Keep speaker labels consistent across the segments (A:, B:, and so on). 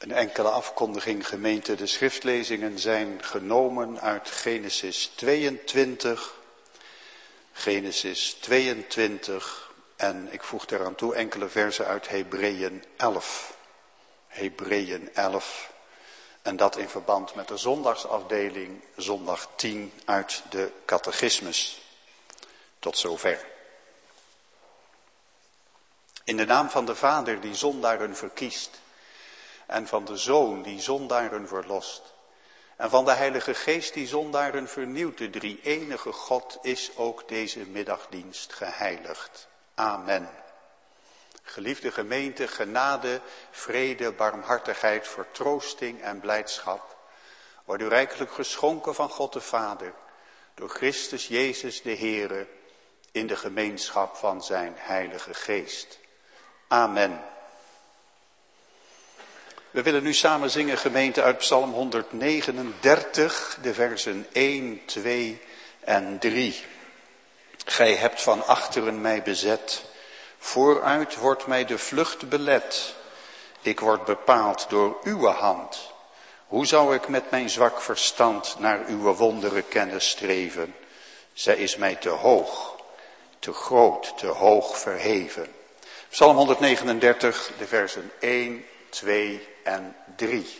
A: Een enkele afkondiging, gemeente. De schriftlezingen zijn genomen uit Genesis 22. Genesis 22 en ik voeg daaraan toe enkele versen uit Hebreeën 11. Hebreeën 11 en dat in verband met de zondagsafdeling, zondag 10 uit de catechismus. Tot zover. In de naam van de Vader die zondaren verkiest en van de Zoon die zondaren verlost en van de Heilige Geest die zondaren vernieuwt, de drie-enige God is ook deze middagdienst geheiligd. Amen. Geliefde gemeente, genade, vrede, barmhartigheid, vertroosting en blijdschap wordt u rijkelijk geschonken van God de Vader door Christus Jezus de Heere in de gemeenschap van zijn Heilige Geest. Amen. We willen nu samen zingen, gemeente, uit Psalm 139, de versen 1, 2 en 3. Gij hebt van achteren mij bezet, vooruit wordt mij de vlucht belet. Ik word bepaald door uwe hand. Hoe zou ik met mijn zwak verstand naar uw wondere kennis streven? Zij is mij te hoog, te groot, te hoog verheven. Psalm 139, de versen 1, 2 en 3.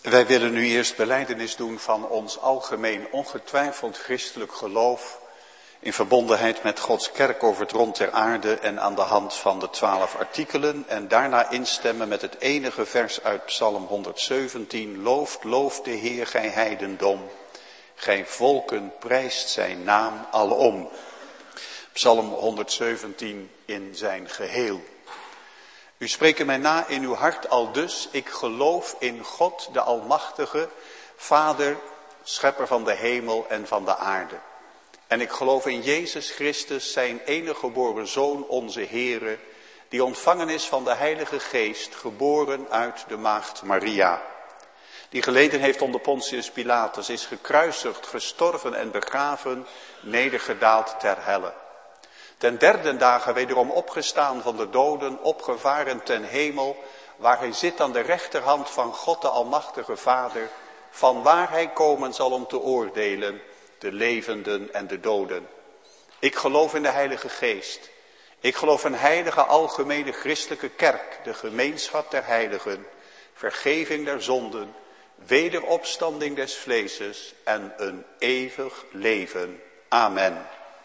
A: Wij willen nu eerst belijdenis doen van ons algemeen ongetwijfeld christelijk geloof in verbondenheid met Gods kerk over het rond der aarde en aan de hand van de 12 artikelen en daarna instemmen met het enige vers uit Psalm 117. Looft de Heer, gij heidendom, gij volken prijst zijn naam alom. Psalm 117 in zijn geheel. U spreekt mij na in uw hart aldus, ik geloof in God de Almachtige, Vader, schepper van de hemel en van de aarde. En ik geloof in Jezus Christus, zijn enige geboren Zoon, onze Heere, die ontvangen is van de Heilige Geest, geboren uit de maagd Maria. Die geleden heeft onder Pontius Pilatus, is gekruisigd, gestorven en begraven, nedergedaald ter helle. Ten derde dagen wederom opgestaan van de doden, opgevaren ten hemel, waar hij zit aan de rechterhand van God de Almachtige Vader, van waar hij komen zal om te oordelen, de levenden en de doden. Ik geloof in de Heilige Geest. Ik geloof in heilige algemene christelijke kerk, de gemeenschap der heiligen, vergeving der zonden, wederopstanding des vleeses en een eeuwig leven. Amen.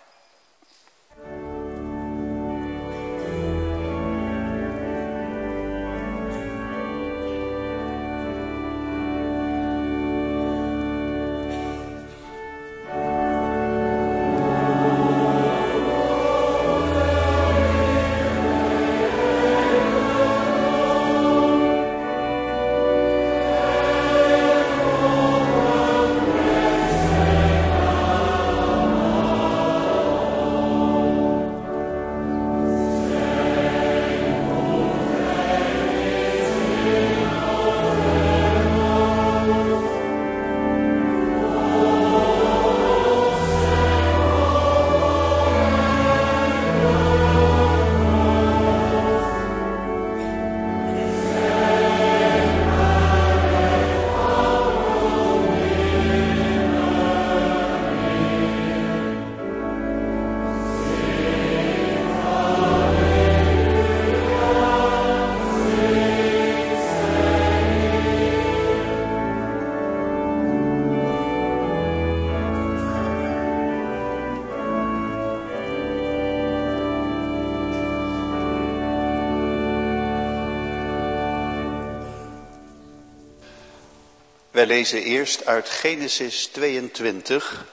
A: Wij lezen eerst uit Genesis 22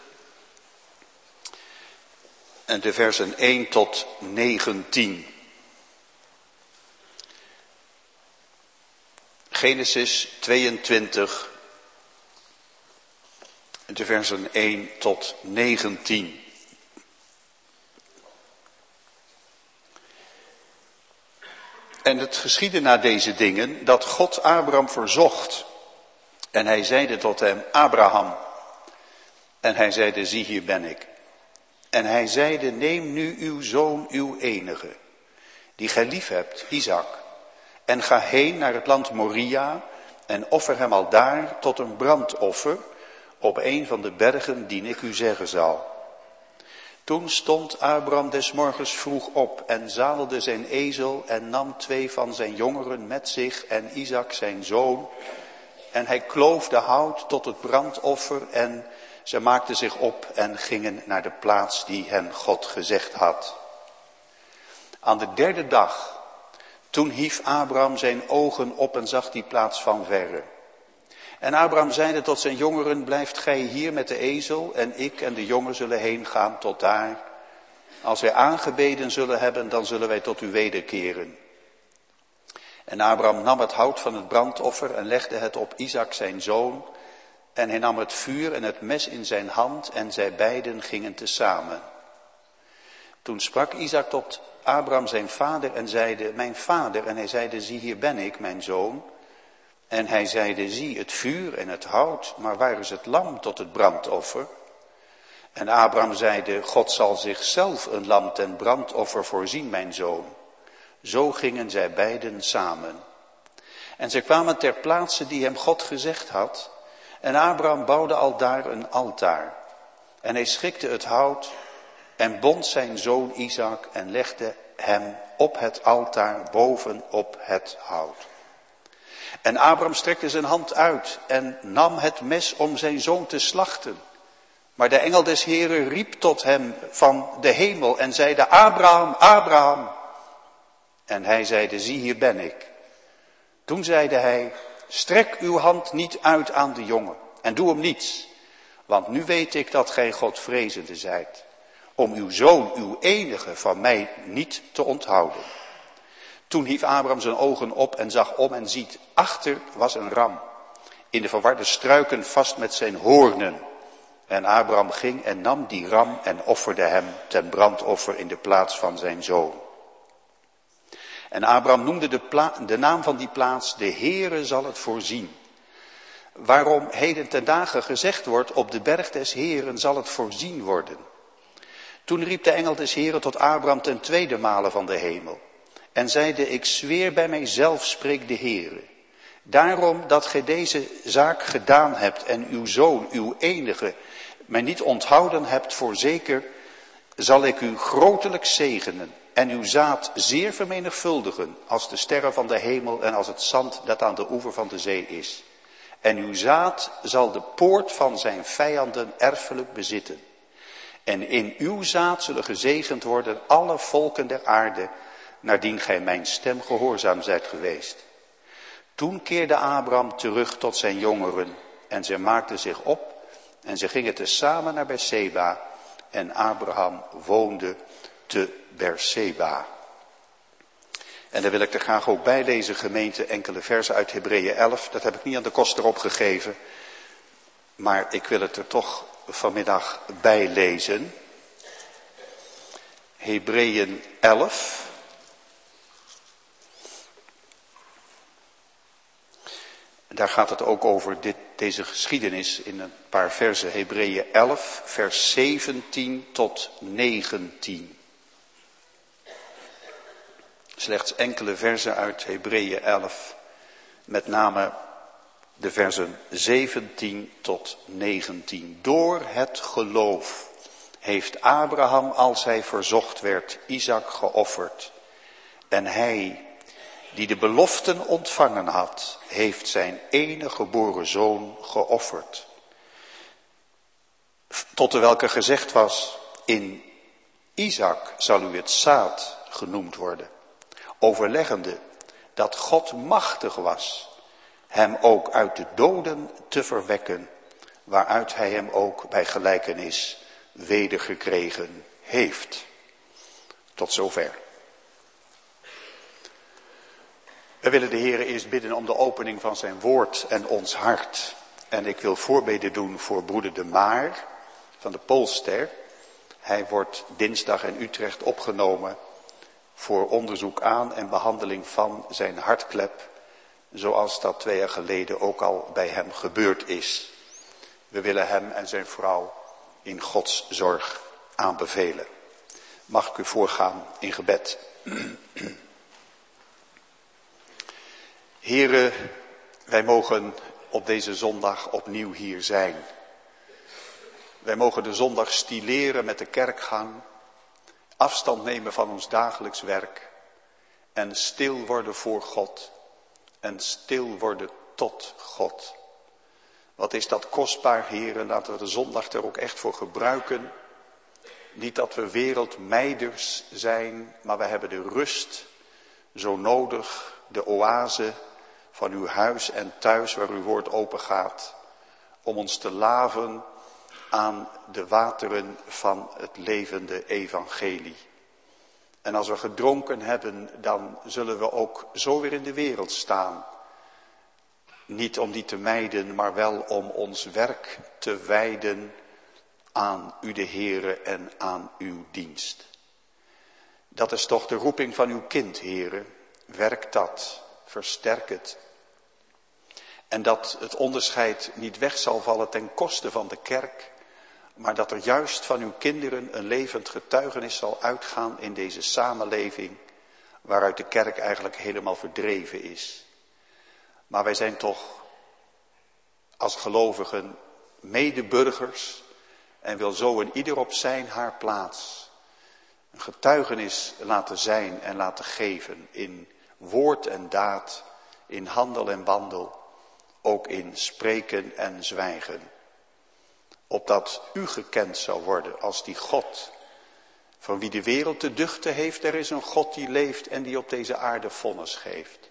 A: en de versen 1 tot 19. Genesis 22 en de versen 1 tot 19. En het geschiedde na deze dingen dat God Abraham verzocht. En hij zeide tot hem, Abraham. En hij zeide, zie hier ben ik. En hij zeide, neem nu uw zoon, uw enige, die gij lief hebt, Isaac. En ga heen naar het land Moria en offer hem aldaar tot een brandoffer op een van de bergen die ik u zeggen zal. Toen stond Abraham des morgens vroeg op en zadelde zijn ezel en nam 2 van zijn jongeren met zich en Isaac zijn zoon. En hij kloof de hout tot het brandoffer en ze maakten zich op en gingen naar de plaats die hen God gezegd had. Aan de 3e dag, toen hief Abraham zijn ogen op en zag die plaats van verre. En Abraham zeide tot zijn jongeren, blijft gij hier met de ezel en ik en de jongen zullen heen gaan tot daar. Als wij aangebeden zullen hebben, dan zullen wij tot u wederkeren. En Abraham nam het hout van het brandoffer en legde het op Isaac zijn zoon. En hij nam het vuur en het mes in zijn hand en zij beiden gingen tezamen. Toen sprak Isaac tot Abraham zijn vader en zeide, mijn vader. En hij zeide, zie hier ben ik, mijn zoon. En hij zeide, zie het vuur en het hout, maar waar is het lam tot het brandoffer? En Abraham zeide, God zal zichzelf een lam ten brandoffer voorzien, mijn zoon. Zo gingen zij beiden samen. En zij kwamen ter plaatse die hem God gezegd had. En Abraham bouwde aldaar een altaar. En hij schikte het hout en bond zijn zoon Isaac en legde hem op het altaar boven op het hout. En Abraham strekte zijn hand uit en nam het mes om zijn zoon te slachten. Maar de engel des Heren riep tot hem van de hemel en zeide, Abraham, Abraham. En hij zeide, zie hier ben ik. Toen zeide hij, strek uw hand niet uit aan de jongen en doe hem niets. Want nu weet ik dat gij Godvrezende zijt, om uw zoon, uw enige, van mij niet te onthouden. Toen hief Abraham zijn ogen op en zag om en ziet, achter was een ram, in de verwarde struiken vast met zijn hoornen. En Abraham ging en nam die ram en offerde hem ten brandoffer in de plaats van zijn zoon. En Abraham noemde de naam van die plaats, de Heere zal het voorzien. Waarom heden ten dagen gezegd wordt, op de berg des Heeren zal het voorzien worden. Toen riep de engel des Heeren tot Abraham ten tweede male van de hemel. En zeide, ik zweer bij mijzelf, spreekt de Heere. Daarom dat gij deze zaak gedaan hebt en uw zoon, uw enige, mij niet onthouden hebt, voorzeker zal ik u grotelijk zegenen en uw zaad zeer vermenigvuldigen als de sterren van de hemel en als het zand dat aan de oever van de zee is. En uw zaad zal de poort van zijn vijanden erfelijk bezitten. En in uw zaad zullen gezegend worden alle volken der aarde, naardien gij mijn stem gehoorzaam zijt geweest. Toen keerde Abraham terug tot zijn jongeren en zij maakten zich op en ze gingen tezamen naar Berseba en Abraham woonde te Berseba. En dan wil ik er graag ook bij lezen, gemeente, enkele versen uit Hebreeën 11. Dat heb ik niet aan de koster opgegeven, maar ik wil het er toch vanmiddag bij lezen. Hebreeën 11. Daar gaat het ook over deze geschiedenis in een paar versen. Hebreeën 11, vers 17 tot 19. Slechts enkele versen uit Hebreeën 11, met name de versen 17 tot 19. Door het geloof heeft Abraham, als hij verzocht werd, Isaac geofferd. En hij, die de beloften ontvangen had, heeft zijn enige geboren zoon geofferd. Tot de welke gezegd was, in Isaac zal u het zaad genoemd worden. Overleggende dat God machtig was hem ook uit de doden te verwekken, waaruit hij hem ook bij gelijkenis wedergekregen heeft. Tot zover. We willen de Heere eerst bidden om de opening van zijn woord en ons hart. En ik wil voorbeden doen voor broeder De Maar van de Poolster. Hij wordt dinsdag in Utrecht opgenomen voor onderzoek aan en behandeling van zijn hartklep, zoals dat 2 jaar geleden ook al bij hem gebeurd is. We willen hem en zijn vrouw in Gods zorg aanbevelen. Mag ik u voorgaan in gebed. Here, wij mogen op deze zondag opnieuw hier zijn. Wij mogen de zondag stileren met de kerkgang, afstand nemen van ons dagelijks werk en stil worden voor God en stil worden tot God. Wat is dat kostbaar, Heere, laten we de zondag er ook echt voor gebruiken. Niet dat we wereldmijders zijn, maar we hebben de rust zo nodig, de oase van uw huis en thuis waar uw woord open gaat, om ons te laven aan de wateren van het levende evangelie. En als we gedronken hebben, dan zullen we ook zo weer in de wereld staan. Niet om die te mijden, maar wel om ons werk te wijden aan u de Heere en aan uw dienst. Dat is toch de roeping van uw kind, Heere. Werk dat, versterk het. En dat het onderscheid niet weg zal vallen ten koste van de kerk, maar dat er juist van uw kinderen een levend getuigenis zal uitgaan in deze samenleving, waaruit de kerk eigenlijk helemaal verdreven is. Maar wij zijn toch als gelovigen medeburgers en wil zo in ieder op zijn haar plaats een getuigenis laten zijn en laten geven in woord en daad, in handel en wandel, ook in spreken en zwijgen. Opdat u gekend zou worden als die God, van wie de wereld te duchten heeft. Er is een God die leeft en die op deze aarde vonnis geeft.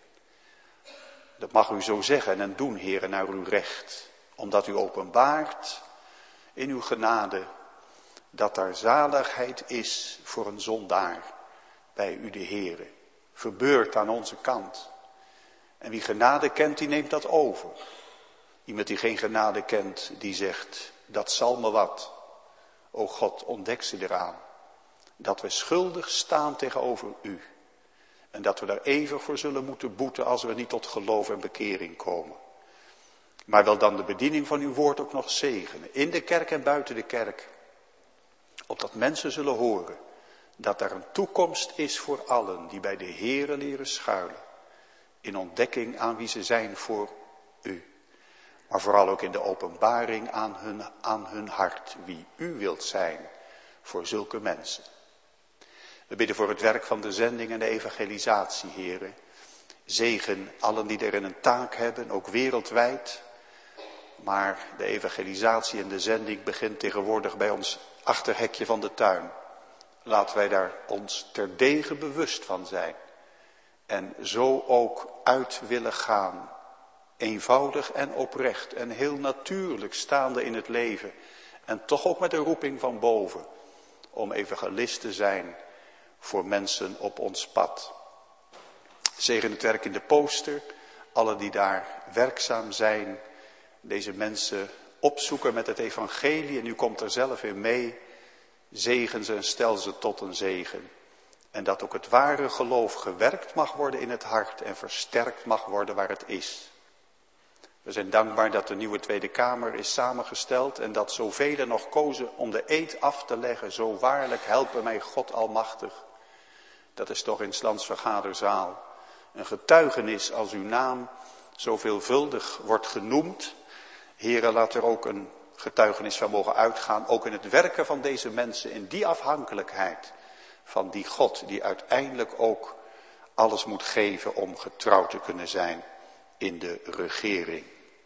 A: Dat mag u zo zeggen en doen, Heere, naar uw recht. Omdat u openbaart in uw genade dat er zaligheid is voor een zondaar bij u de Heere. Verbeurd aan onze kant. En wie genade kent, die neemt dat over. Iemand die geen genade kent, die zegt, dat zal me wat. O God, ontdek ze eraan. Dat we schuldig staan tegenover u. En dat we daar eeuwig voor zullen moeten boeten als we niet tot geloof en bekering komen. Maar wel dan de bediening van uw woord ook nog zegenen. In de kerk en buiten de kerk. Opdat mensen zullen horen dat er een toekomst is voor allen die bij de Heere leren schuilen. In ontdekking aan wie ze zijn voor u. Maar vooral ook in de openbaring aan hun hart wie u wilt zijn voor zulke mensen. We bidden voor het werk van de zending en de evangelisatie, Heere. Zegen allen die erin een taak hebben, ook wereldwijd. Maar de evangelisatie en de zending begint tegenwoordig bij ons achterhekje van de tuin. Laten wij daar ons terdege bewust van zijn. En zo ook uit willen gaan. Eenvoudig en oprecht en heel natuurlijk staande in het leven. En toch ook met een roeping van boven. Om evangelist te zijn voor mensen op ons pad. Zegen het werk in de Pooster. Allen die daar werkzaam zijn. Deze mensen opzoeken met het evangelie. En u komt er zelf in mee. Zegen ze en stel ze tot een zegen. En dat ook het ware geloof gewerkt mag worden in het hart. En versterkt mag worden waar het is. We zijn dankbaar dat de nieuwe Tweede Kamer is samengesteld. En dat zoveel nog kozen om de eed af te leggen. Zo waarlijk helpen mij God almachtig. Dat is toch in 's lands vergaderzaal een getuigenis als uw naam zo veelvuldig wordt genoemd. Heere, laat er ook een getuigenis van mogen uitgaan. Ook in het werken van deze mensen. In die afhankelijkheid van die God die uiteindelijk ook alles moet geven om getrouw te kunnen zijn in de regering.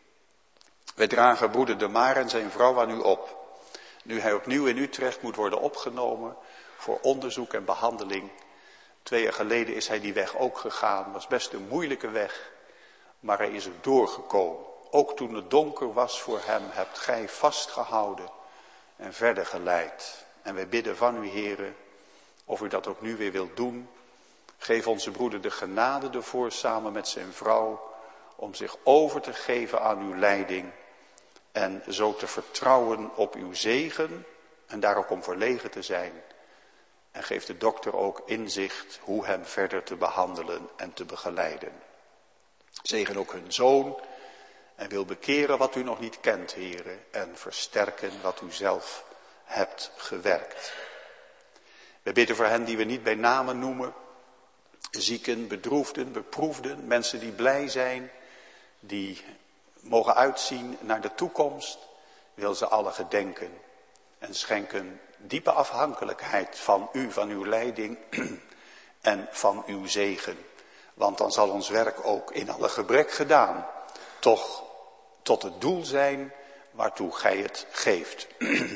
A: Wij dragen broeder De Maar en zijn vrouw aan u op. Nu hij opnieuw in Utrecht moet worden opgenomen voor onderzoek en behandeling. 2 jaar geleden is hij die weg ook gegaan. Het was best een moeilijke weg, maar hij is er doorgekomen. Ook toen het donker was voor hem, hebt gij vastgehouden en verder geleid. En wij bidden van u, Heere, of u dat ook nu weer wilt doen. Geef onze broeder de genade ervoor samen met zijn vrouw om zich over te geven aan uw leiding en zo te vertrouwen op uw zegen en daar ook om verlegen te zijn. En geef de dokter ook inzicht hoe hem verder te behandelen en te begeleiden. Zegen ook hun zoon en wil bekeren wat u nog niet kent, Heere, en versterken wat u zelf hebt gewerkt. We bidden voor hen die we niet bij namen noemen. Zieken, bedroefden, beproefden, mensen die blij zijn, die mogen uitzien naar de toekomst. Wil ze alle gedenken en schenken diepe afhankelijkheid van u, van uw leiding en van uw zegen. Want dan zal ons werk ook in alle gebrek gedaan toch tot het doel zijn waartoe gij het geeft.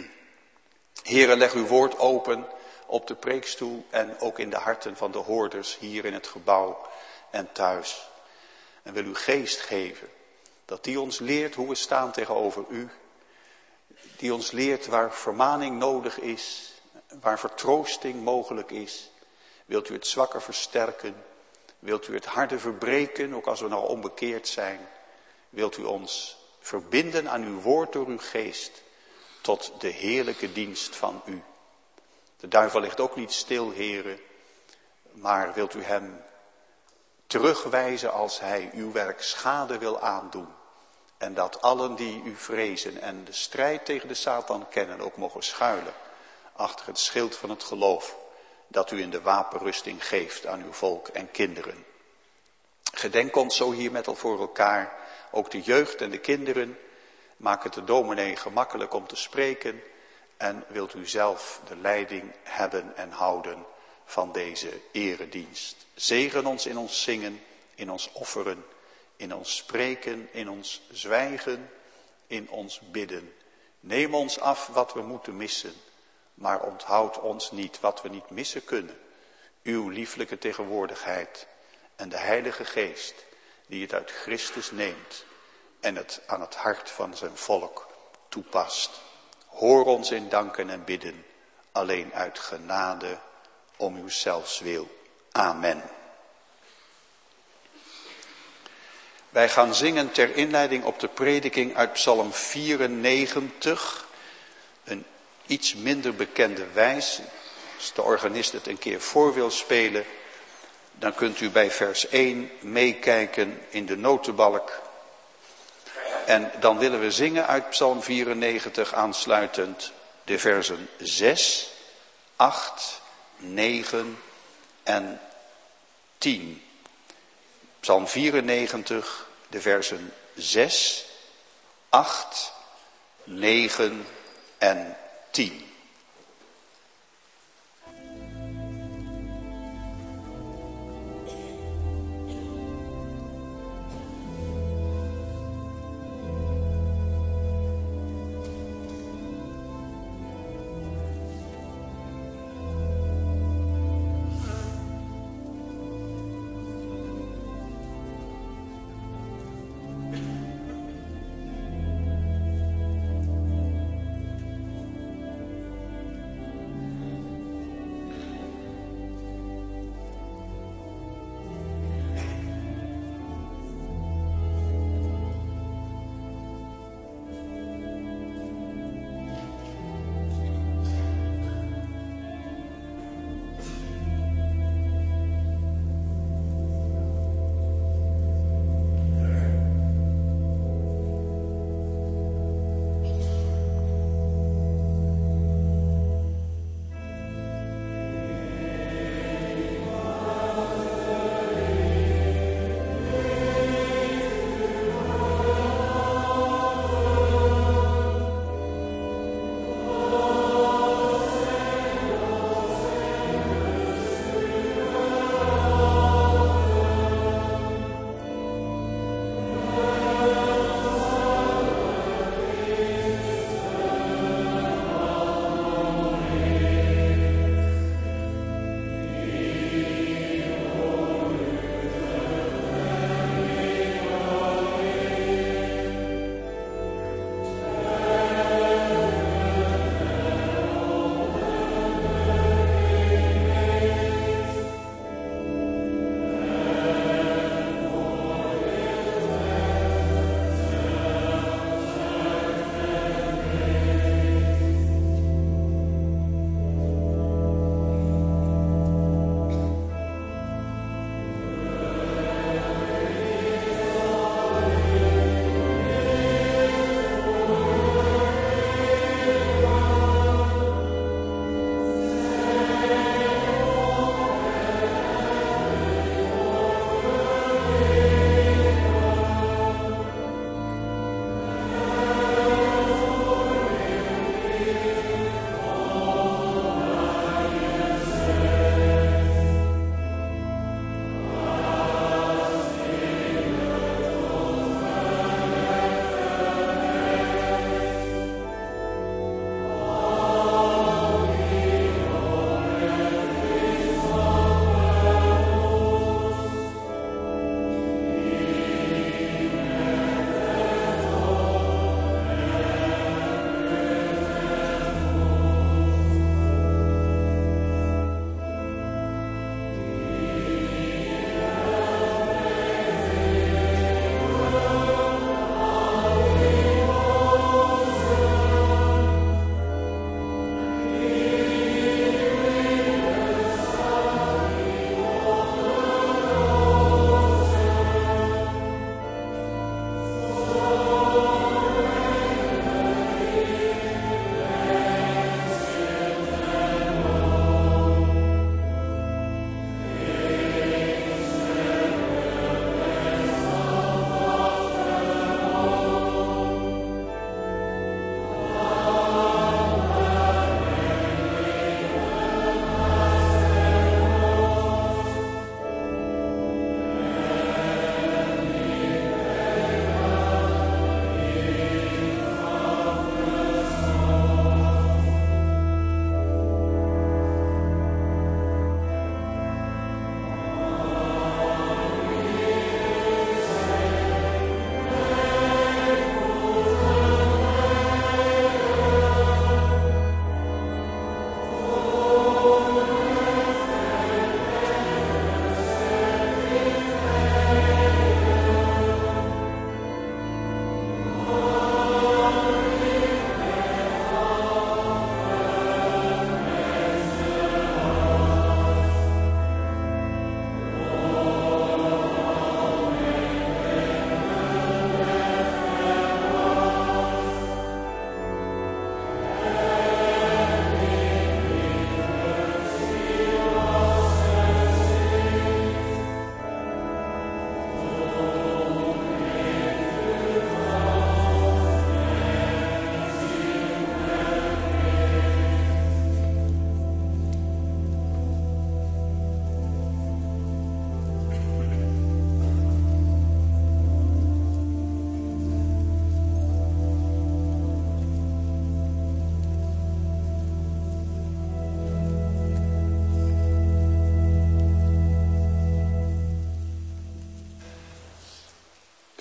A: Heere, leg uw woord open op de preekstoel en ook in de harten van de hoorders hier in het gebouw en thuis. En wil uw geest geven, dat die ons leert hoe we staan tegenover u. Die ons leert waar vermaning nodig is, waar vertroosting mogelijk is. Wilt u het zwakke versterken, wilt u het harde verbreken, ook als we nou onbekeerd zijn. Wilt u ons verbinden aan uw woord door uw geest, tot de heerlijke dienst van u. De duivel ligt ook niet stil, Heere, maar wilt u hem terugwijzen als hij uw werk schade wil aandoen. En dat allen die u vrezen en de strijd tegen de Satan kennen ook mogen schuilen achter het schild van het geloof dat u in de wapenrusting geeft aan uw volk en kinderen. Gedenk ons zo hier met al voor elkaar, ook de jeugd en de kinderen. Maak het de dominee gemakkelijk om te spreken en wilt u zelf de leiding hebben en houden van deze eredienst. Zegen ons in ons zingen, in ons offeren, in ons spreken, in ons zwijgen, in ons bidden. Neem ons af wat we moeten missen, maar onthoud ons niet wat we niet missen kunnen. Uw lieflijke tegenwoordigheid en de Heilige Geest die het uit Christus neemt en het aan het hart van zijn volk toepast. Hoor ons in danken en bidden, alleen uit genade om uw zelfs wil. Amen. Wij gaan zingen ter inleiding op de prediking uit Psalm 94. Een iets minder bekende wijs. Als de organist het een keer voor wil spelen, dan kunt u bij vers 1 meekijken in de notenbalk. En dan willen we zingen uit Psalm 94 aansluitend de versen 6, 8, 9 en 10. Psalm 94, de versen 6, 8, 9 en 10.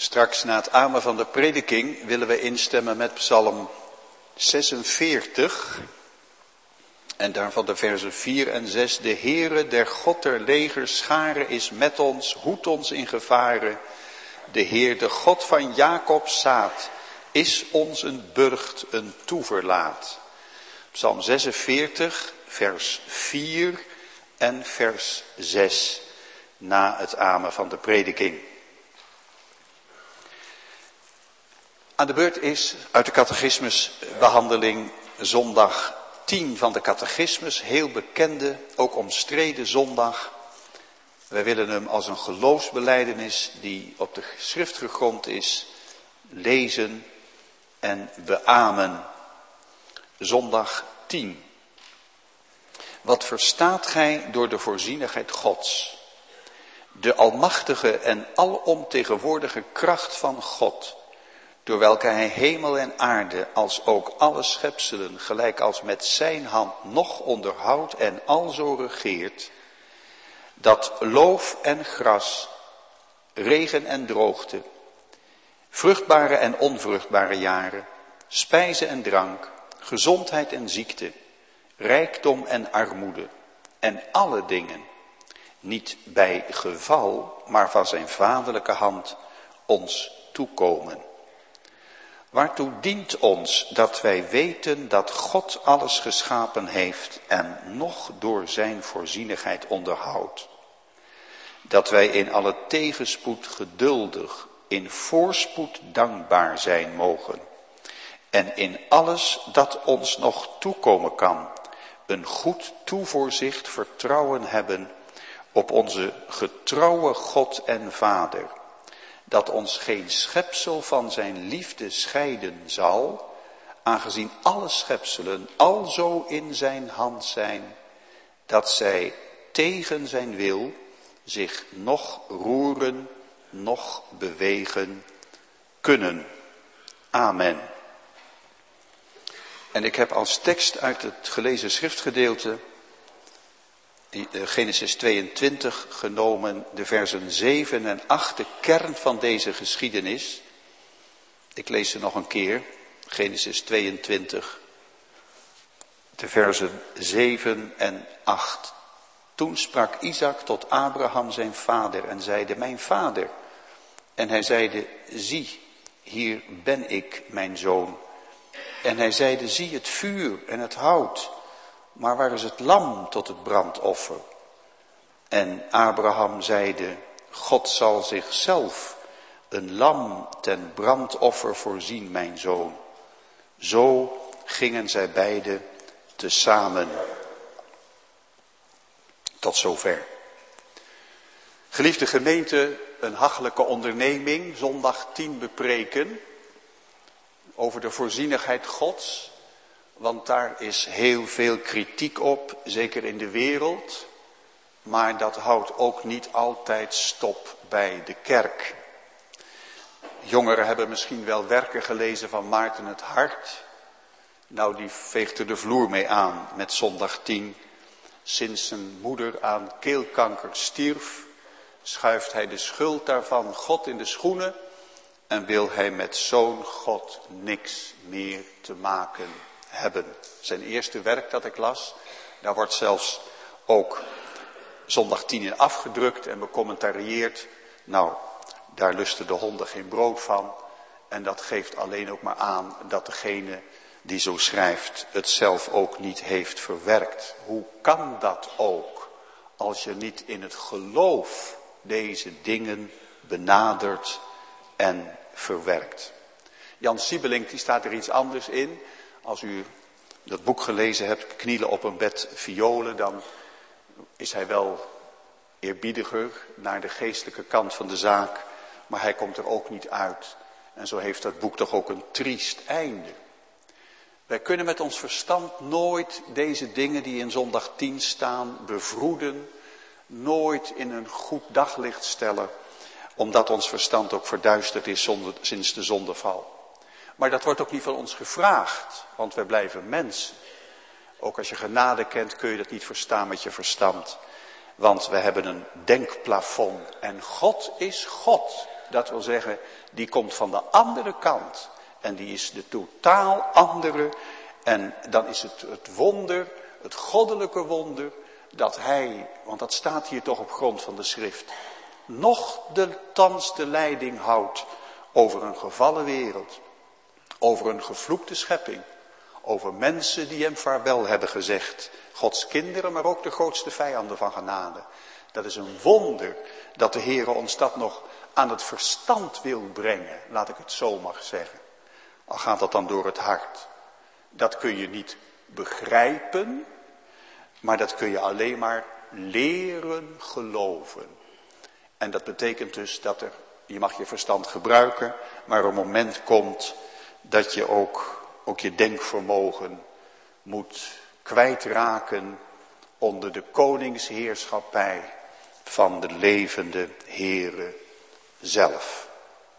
A: Straks na het amen van de prediking willen we instemmen met Psalm 46. En daarvan de versen 4 en 6. De Heere der God der legers schare is met ons, hoedt ons in gevaren. De Heer, de God van Jacobs zaad, is ons een burcht, een toeverlaat. Psalm 46, vers 4 en vers 6, na het amen van de prediking. Aan de beurt is uit de catechismusbehandeling zondag 10 van de catechismus, heel bekende, ook omstreden zondag. Wij willen hem als een geloofsbelijdenis die op de schrift gegrond is, lezen en beamen. Zondag 10. Wat verstaat gij door de voorzienigheid Gods? De almachtige en alomtegenwoordige kracht van God, door welke hij hemel en aarde, als ook alle schepselen, gelijk als met zijn hand nog onderhoudt en alzo regeert, dat loof en gras, regen en droogte, vruchtbare en onvruchtbare jaren, spijze en drank, gezondheid en ziekte, rijkdom en armoede en alle dingen, niet bij geval, maar van zijn vaderlijke hand ons toekomen. Waartoe dient ons dat wij weten dat God alles geschapen heeft en nog door zijn voorzienigheid onderhoudt. Dat wij in alle tegenspoed geduldig, in voorspoed dankbaar zijn mogen. En in alles dat ons nog toekomen kan, een goed toevoorzicht vertrouwen hebben op onze getrouwe God en Vader. Dat ons geen schepsel van zijn liefde scheiden zal, aangezien alle schepselen alzo in zijn hand zijn, dat zij tegen zijn wil zich nog roeren, nog bewegen kunnen. Amen. En ik heb als tekst uit het gelezen schriftgedeelte Genesis 22 genomen, de versen 7 en 8, de kern van deze geschiedenis. Ik lees ze nog een keer, Genesis 22, de versen 7 en 8. Toen sprak Isaac tot Abraham zijn vader en zeide, mijn vader. En hij zeide, zie, hier ben ik, mijn zoon. En hij zeide, zie het vuur en het hout, maar waar is het lam tot het brandoffer? En Abraham zeide, God zal zichzelf een lam ten brandoffer voorzien, mijn zoon. Zo gingen zij beiden tezamen. Tot zover. Geliefde gemeente, een hachelijke onderneming, zondag 10 bepreken over de voorzienigheid Gods. Want daar is heel veel kritiek op, zeker in de wereld. Maar dat houdt ook niet altijd stop bij de kerk. Jongeren hebben misschien wel werken gelezen van Maarten het Hart. Nou, die veegt er de vloer mee aan met zondag 10. Sinds zijn moeder aan keelkanker stierf, schuift hij de schuld daarvan God in de schoenen en wil hij met zo'n God niks meer te maken hebben. Zijn eerste werk dat ik las, daar wordt zelfs ook zondag 10 in afgedrukt en becommentarieerd. Nou, daar lusten de honden geen brood van. En dat geeft alleen ook maar aan dat degene die zo schrijft het zelf ook niet heeft verwerkt. Hoe kan dat ook als je niet in het geloof deze dingen benadert en verwerkt? Jan Siebelink, die staat er iets anders in. Als u dat boek gelezen hebt, Knielen op een bed violen, dan is hij wel eerbiediger naar de geestelijke kant van de zaak, maar hij komt er ook niet uit. En zo heeft dat boek toch ook een triest einde. Wij kunnen met ons verstand nooit deze dingen die in zondag 10 staan bevroeden, nooit in een goed daglicht stellen, omdat ons verstand ook verduisterd is sinds de zondeval. Maar dat wordt ook niet van ons gevraagd, want wij blijven mensen. Ook als je genade kent kun je dat niet verstaan met je verstand. Want we hebben een denkplafond en God is God. Dat wil zeggen, die komt van de andere kant. En die is de totaal andere. En dan is het wonder, het goddelijke wonder, dat hij, want dat staat hier toch op grond van de schrift, nog thans de leiding houdt over een gevallen wereld. Over een gevloekte schepping. Over mensen die hem vaarwel hebben gezegd. Gods kinderen, maar ook de grootste vijanden van genade. Dat is een wonder dat de Heere ons dat nog aan het verstand wil brengen. Laat ik het zo mag zeggen. Al gaat dat dan door het hart. Dat kun je niet begrijpen. Maar dat kun je alleen maar leren geloven. En dat betekent dus dat je mag je verstand gebruiken. Maar een moment komt dat je ook je denkvermogen moet kwijtraken onder de koningsheerschappij van de levende Heere zelf.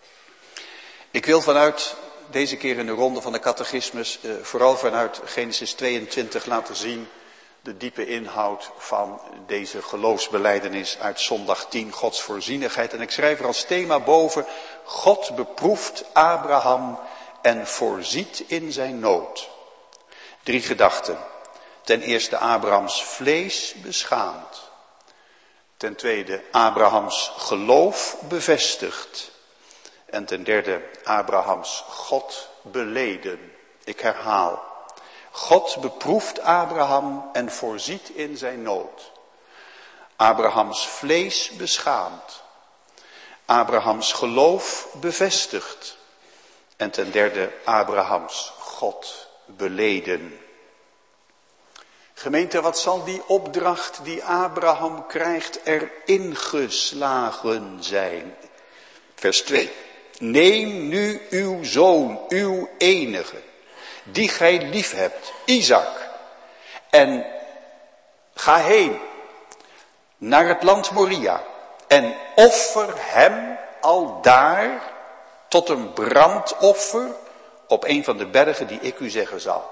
A: Ik wil vanuit deze keer in de ronde van de catechismus, vooral vanuit Genesis 22 laten zien de diepe inhoud van deze geloofsbelijdenis uit zondag 10, Gods voorzienigheid. En ik schrijf er als thema boven, God beproeft Abraham en voorziet in zijn nood. 3 gedachten. Ten eerste Abrahams vlees beschaamt. Ten tweede Abrahams geloof bevestigt. En ten derde Abrahams God beleden. Ik herhaal. God beproeft Abraham en voorziet in zijn nood. Abrahams vlees beschaamt. Abrahams geloof bevestigt. En ten derde Abrahams God beleden. Gemeente, wat zal die opdracht die Abraham krijgt er ingeslagen zijn? Vers 2. Neem nu uw zoon, uw enige, die gij lief hebt, Isaac, en ga heen naar het land Moria en offer hem aldaar tot een brandoffer op een van de bergen die ik u zeggen zal.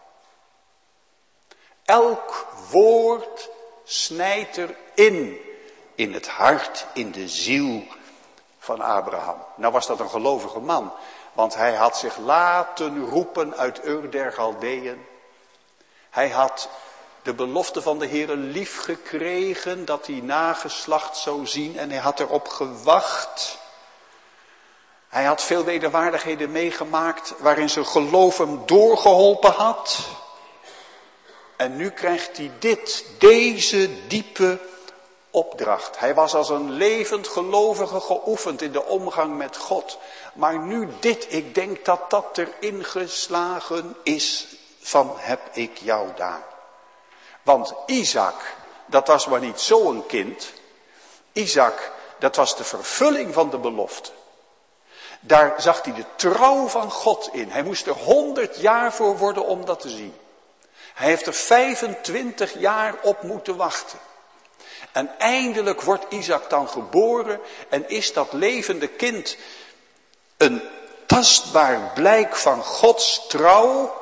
A: Elk woord snijdt in het hart, in de ziel van Abraham. Nou was dat een gelovige man, want hij had zich laten roepen uit Ur der Galdeën. Hij had de belofte van de Heere lief gekregen dat hij nageslacht zou zien en hij had erop gewacht. Hij had veel wederwaardigheden meegemaakt waarin zijn geloof hem doorgeholpen had. En nu krijgt hij deze diepe opdracht. Hij was als een levend gelovige geoefend in de omgang met God. Maar nu dit, ik denk dat dat erin geslagen is van heb ik jou daar. Want Isaac, dat was maar niet zo'n kind. Isaac, dat was de vervulling van de belofte. Daar zag hij de trouw van God in. Hij moest er 100 jaar voor worden om dat te zien. Hij heeft er 25 jaar op moeten wachten. En eindelijk wordt Isaac dan geboren en is dat levende kind een tastbaar blijk van Gods trouw.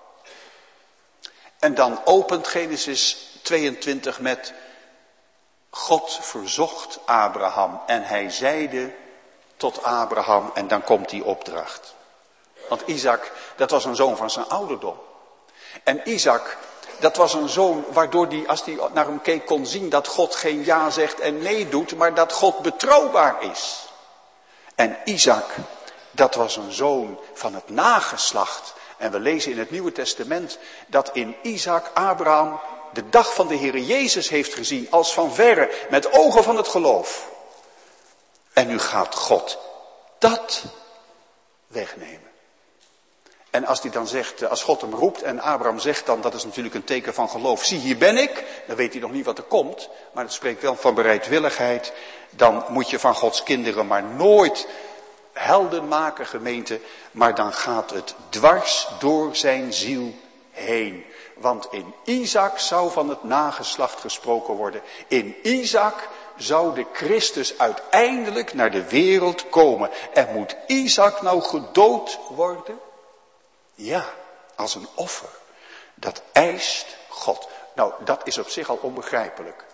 A: En dan opent Genesis 22 met God verzocht Abraham en hij zeide tot Abraham en dan komt die opdracht. Want Isaac, dat was een zoon van zijn ouderdom. En Isaac, dat was een zoon waardoor hij, als hij naar hem keek, kon zien dat God geen ja zegt en nee doet, maar dat God betrouwbaar is. En Isaac, dat was een zoon van het nageslacht. En we lezen in het Nieuwe Testament dat in Isaac Abraham de dag van de Heere Jezus heeft gezien als van verre, met ogen van het geloof. En nu gaat God dat wegnemen. En als hij dan zegt, als God hem roept en Abraham zegt dan, dat is natuurlijk een teken van geloof. Zie, hier ben ik. Dan weet hij nog niet wat er komt. Maar het spreekt wel van bereidwilligheid. Dan moet je van Gods kinderen maar nooit helden maken, gemeente. Maar dan gaat het dwars door zijn ziel heen. Want in Isaac zou van het nageslacht gesproken worden. In Isaac zou de Christus uiteindelijk naar de wereld komen. En moet Isaac nou gedood worden? Ja, als een offer. Dat eist God. Nou, dat is op zich al onbegrijpelijk.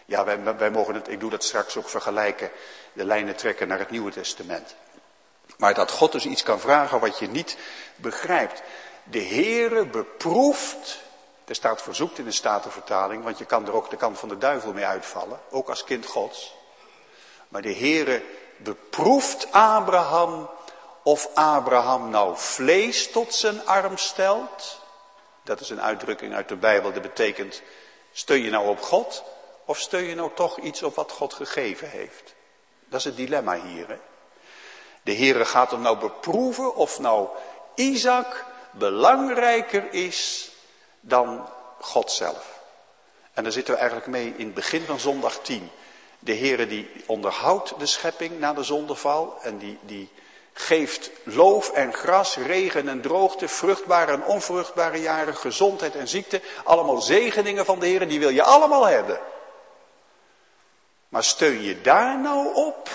A: Ja, wij mogen het, ik doe dat straks ook vergelijken, de lijnen trekken naar het Nieuwe Testament. Maar dat God dus iets kan vragen wat je niet begrijpt. De Heere beproeft, er staat verzoekt in de Statenvertaling, want je kan er ook de kant van de duivel mee uitvallen, ook als kind Gods. Maar de Heere beproeft Abraham of Abraham nou vlees tot zijn arm stelt. Dat is een uitdrukking uit de Bijbel, dat betekent, steun je nou op God of steun je nou toch iets op wat God gegeven heeft? Dat is het dilemma hier. Hè? De Heere gaat hem nou beproeven of nou Isaac belangrijker is dan God zelf. En daar zitten we eigenlijk mee in het begin van zondag 10. De Heere die onderhoudt de schepping na de zondeval en die geeft loof en gras, regen en droogte, vruchtbare en onvruchtbare jaren, gezondheid en ziekte. Allemaal zegeningen van de Heere, die wil je allemaal hebben. Maar steun je daar nou op?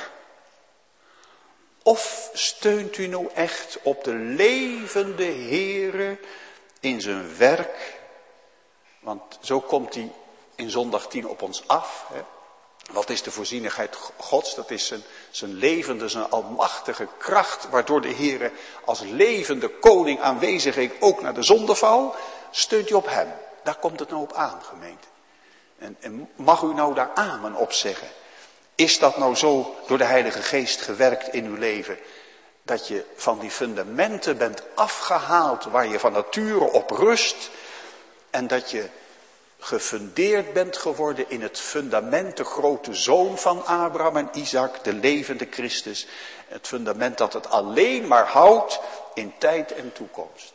A: Of steunt u nou echt op de levende Heere in zijn werk? Want zo komt hij in zondag 10 op ons af. Hè? Wat is de voorzienigheid Gods? Dat is zijn levende, zijn almachtige kracht, waardoor de Heere als levende koning aanwezig is, ook naar de zondeval. Steunt u op hem? Daar komt het nou op aan, gemeente. En mag u nou daar amen op zeggen? Is dat nou zo door de Heilige Geest gewerkt in uw leven, dat je van die fundamenten bent afgehaald waar je van nature op rust en dat je gefundeerd bent geworden in het fundament, de grote zoon van Abraham en Isaac, de levende Christus. Het fundament dat het alleen maar houdt in tijd en toekomst.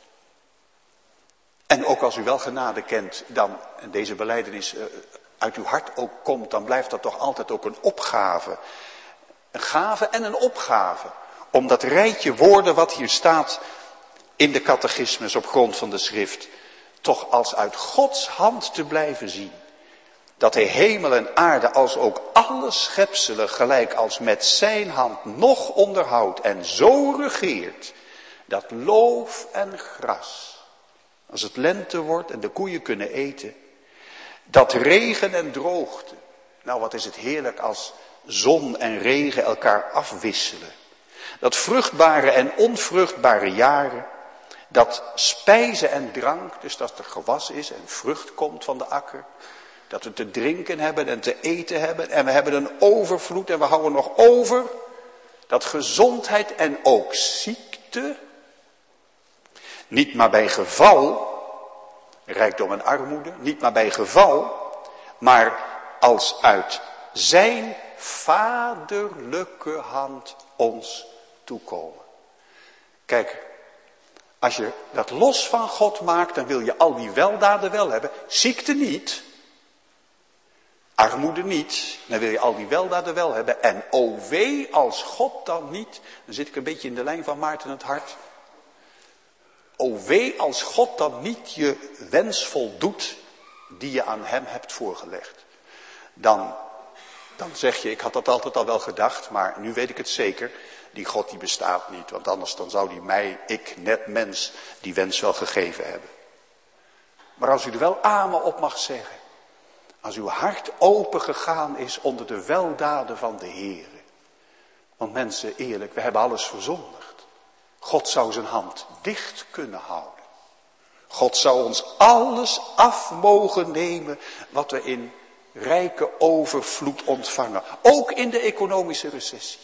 A: En ook als u wel genade kent, dan, en deze belijdenis uit uw hart ook komt, dan blijft dat toch altijd ook een opgave. Een gave en een opgave. Om dat rijtje woorden wat hier staat in de catechismus op grond van de schrift, toch als uit Gods hand te blijven zien. Dat hij hemel en aarde als ook alle schepselen gelijk als met zijn hand nog onderhoudt en zo regeert, dat loof en gras, als het lente wordt en de koeien kunnen eten, dat regen en droogte, nou wat is het heerlijk als zon en regen elkaar afwisselen. Dat vruchtbare en onvruchtbare jaren, dat spijze en drank, dus dat er gewas is en vrucht komt van de akker. Dat we te drinken hebben en te eten hebben en we hebben een overvloed en we houden nog over. Dat gezondheid en ook ziekte, niet maar bij geval, rijkdom en armoede, niet maar bij geval, maar als uit zijn vaderlijke hand ons toekomen. Kijk, als je dat los van God maakt, dan wil je al die weldaden wel hebben. Ziekte niet. Armoede niet. Dan wil je al die weldaden wel hebben. En o wee als God dan niet. Dan zit ik een beetje in de lijn van Maarten het hart. O wee als God dan niet je wens voldoet die je aan hem hebt voorgelegd. Dan zeg je, ik had dat altijd al wel gedacht, maar nu weet ik het zeker. Die God die bestaat niet, want anders dan zou die mij, ik net mens, die wens wel gegeven hebben. Maar als u er wel amen op mag zeggen, als uw hart open gegaan is onder de weldaden van de Heer. Want mensen, eerlijk, we hebben alles verzondigd. God zou zijn hand dicht kunnen houden. God zou ons alles af mogen nemen wat we in rijke overvloed ontvangen. Ook in de economische recessie.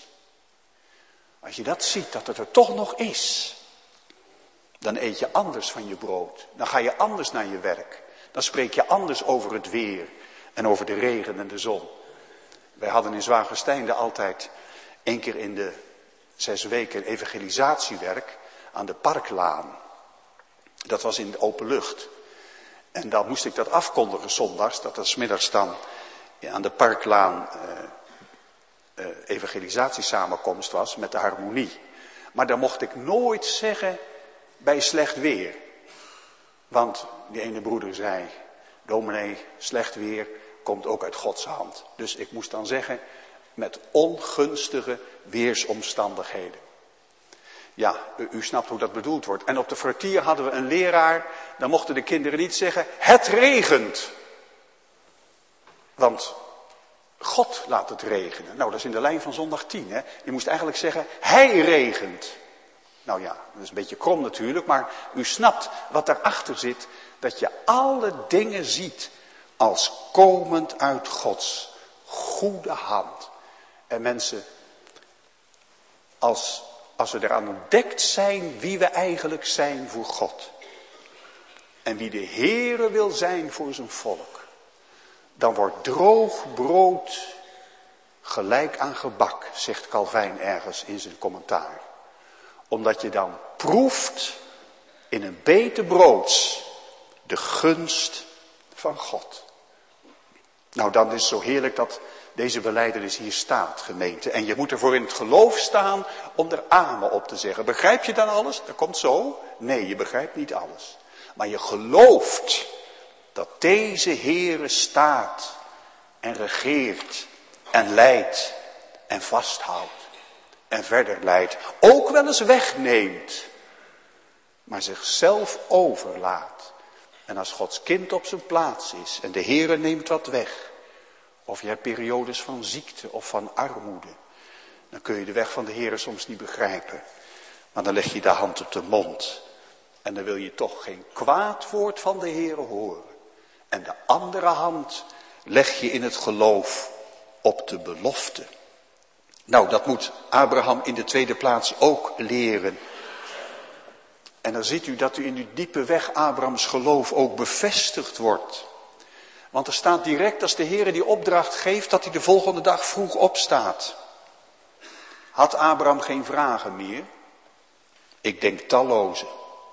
A: Als je dat ziet, dat het er toch nog is, dan eet je anders van je brood. Dan ga je anders naar je werk. Dan spreek je anders over het weer en over de regen en de zon. Wij hadden in Zwaagesteinde altijd 1 keer in de 6 weken evangelisatiewerk aan de Parklaan. Dat was in de open lucht. En dan moest ik dat afkondigen zondags, dat er 's middags dan aan de Parklaan evangelisatiesamenkomst was met de harmonie. Maar dan mocht ik nooit zeggen bij slecht weer. Want die ene broeder zei, dominee, slecht weer komt ook uit Gods hand. Dus ik moest dan zeggen, met ongunstige weersomstandigheden. Ja, u snapt hoe dat bedoeld wordt. En op de Vertier hadden we een leraar, dan mochten de kinderen niet zeggen, het regent. Want God laat het regenen. Nou, dat is in de lijn van zondag 10. Hè? Je moest eigenlijk zeggen, hij regent. Nou ja, dat is een beetje krom natuurlijk, maar u snapt wat daarachter zit. Dat je alle dingen ziet als komend uit Gods goede hand. En mensen, als we eraan ontdekt zijn wie we eigenlijk zijn voor God. En wie de Heere wil zijn voor zijn volk. Dan wordt droog brood gelijk aan gebak, zegt Calvijn ergens in zijn commentaar. Omdat je dan proeft in een bete broods de gunst van God. Nou, dan is het zo heerlijk dat deze belijdenis hier staat, gemeente. En je moet ervoor in het geloof staan om er amen op te zeggen. Begrijp je dan alles? Dat komt zo. Nee, je begrijpt niet alles. Maar je gelooft dat deze Heere staat en regeert en leidt en vasthoudt en verder leidt. Ook wel eens wegneemt, maar zichzelf overlaat. En als Gods kind op zijn plaats is en de Heere neemt wat weg, of je hebt periodes van ziekte of van armoede, dan kun je de weg van de Heere soms niet begrijpen. Maar dan leg je de hand op de mond en dan wil je toch geen kwaad woord van de Heere horen. En de andere hand leg je in het geloof op de belofte. Nou, dat moet Abraham in de tweede plaats ook leren. En dan ziet u dat u in die diepe weg Abrahams geloof ook bevestigd wordt. Want er staat direct als de Heere die opdracht geeft dat hij de volgende dag vroeg opstaat. Had Abraham geen vragen meer? Ik denk talloze.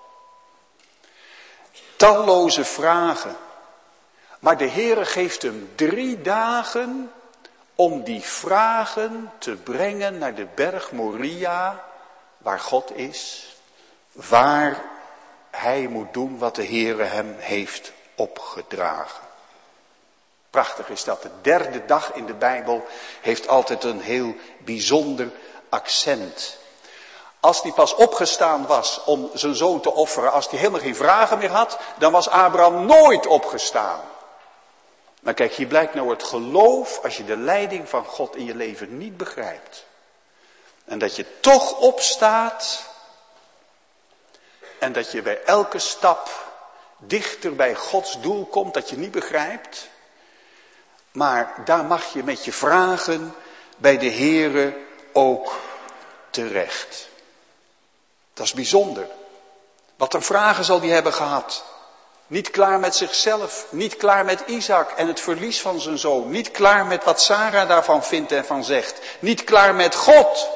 A: Talloze vragen. Maar de Heere geeft hem 3 dagen om die vragen te brengen naar de berg Moria, waar God is. Waar hij moet doen wat de Heere hem heeft opgedragen. Prachtig is dat. De 3e dag in de Bijbel heeft altijd een heel bijzonder accent. Als hij pas opgestaan was om zijn zoon te offeren, als hij helemaal geen vragen meer had, dan was Abraham nooit opgestaan. Maar kijk, hier blijkt nou het geloof als je de leiding van God in je leven niet begrijpt. En dat je toch opstaat en dat je bij elke stap dichter bij Gods doel komt dat je niet begrijpt. Maar daar mag je met je vragen bij de Heere ook terecht. Dat is bijzonder. Wat een vragen zal hij hebben gehad. Niet klaar met zichzelf, niet klaar met Isaac en het verlies van zijn zoon. Niet klaar met wat Sarah daarvan vindt en van zegt. Niet klaar met God.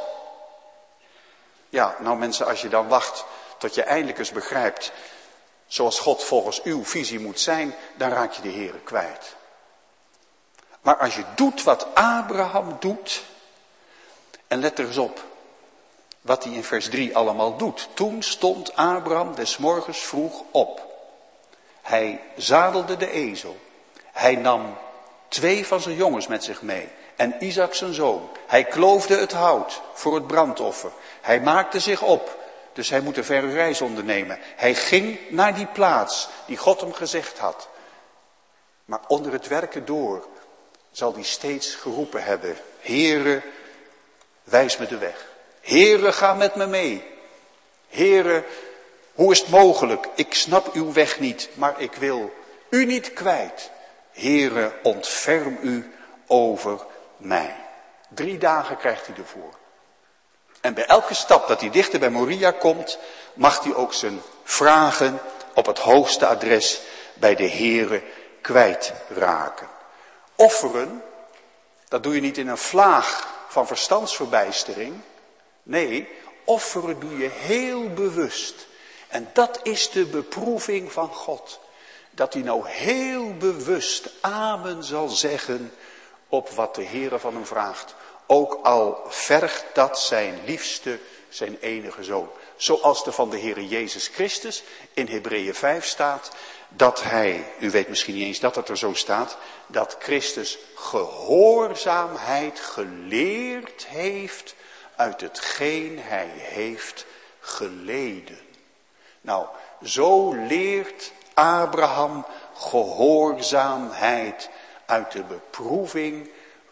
A: Ja, nou mensen, als je dan wacht tot je eindelijk eens begrijpt zoals God volgens uw visie moet zijn, dan raak je de Heere kwijt. Maar als je doet wat Abraham doet, en let er eens op wat hij in vers 3 allemaal doet. Toen stond Abraham des morgens vroeg op. Hij zadelde de ezel. Hij nam 2 van zijn jongens met zich mee. En Isaac zijn zoon. Hij kloofde het hout voor het brandoffer. Hij maakte zich op. Dus hij moet een verre reis ondernemen. Hij ging naar die plaats die God hem gezegd had. Maar onder het werken door zal hij steeds geroepen hebben. Heere, wijs me de weg. Heere, ga met me mee. Heere, hoe is het mogelijk? Ik snap uw weg niet, maar ik wil u niet kwijt. Heere, ontferm u over mij. 3 dagen krijgt hij ervoor. En bij elke stap dat hij dichter bij Moria komt, mag hij ook zijn vragen op het hoogste adres bij de Heere kwijtraken. Offeren, dat doe je niet in een vlaag van verstandsverbijstering. Nee, offeren doe je heel bewust. En dat is de beproeving van God. Dat hij nou heel bewust amen zal zeggen op wat de Heere van hem vraagt. Ook al vergt dat zijn liefste, zijn enige zoon. Zoals er van de Heere Jezus Christus in Hebreeën 5 staat. Dat hij, u weet misschien niet eens dat het er zo staat. Dat Christus gehoorzaamheid geleerd heeft uit hetgeen hij heeft geleden. Nou, zo leert Abraham gehoorzaamheid uit de beproeving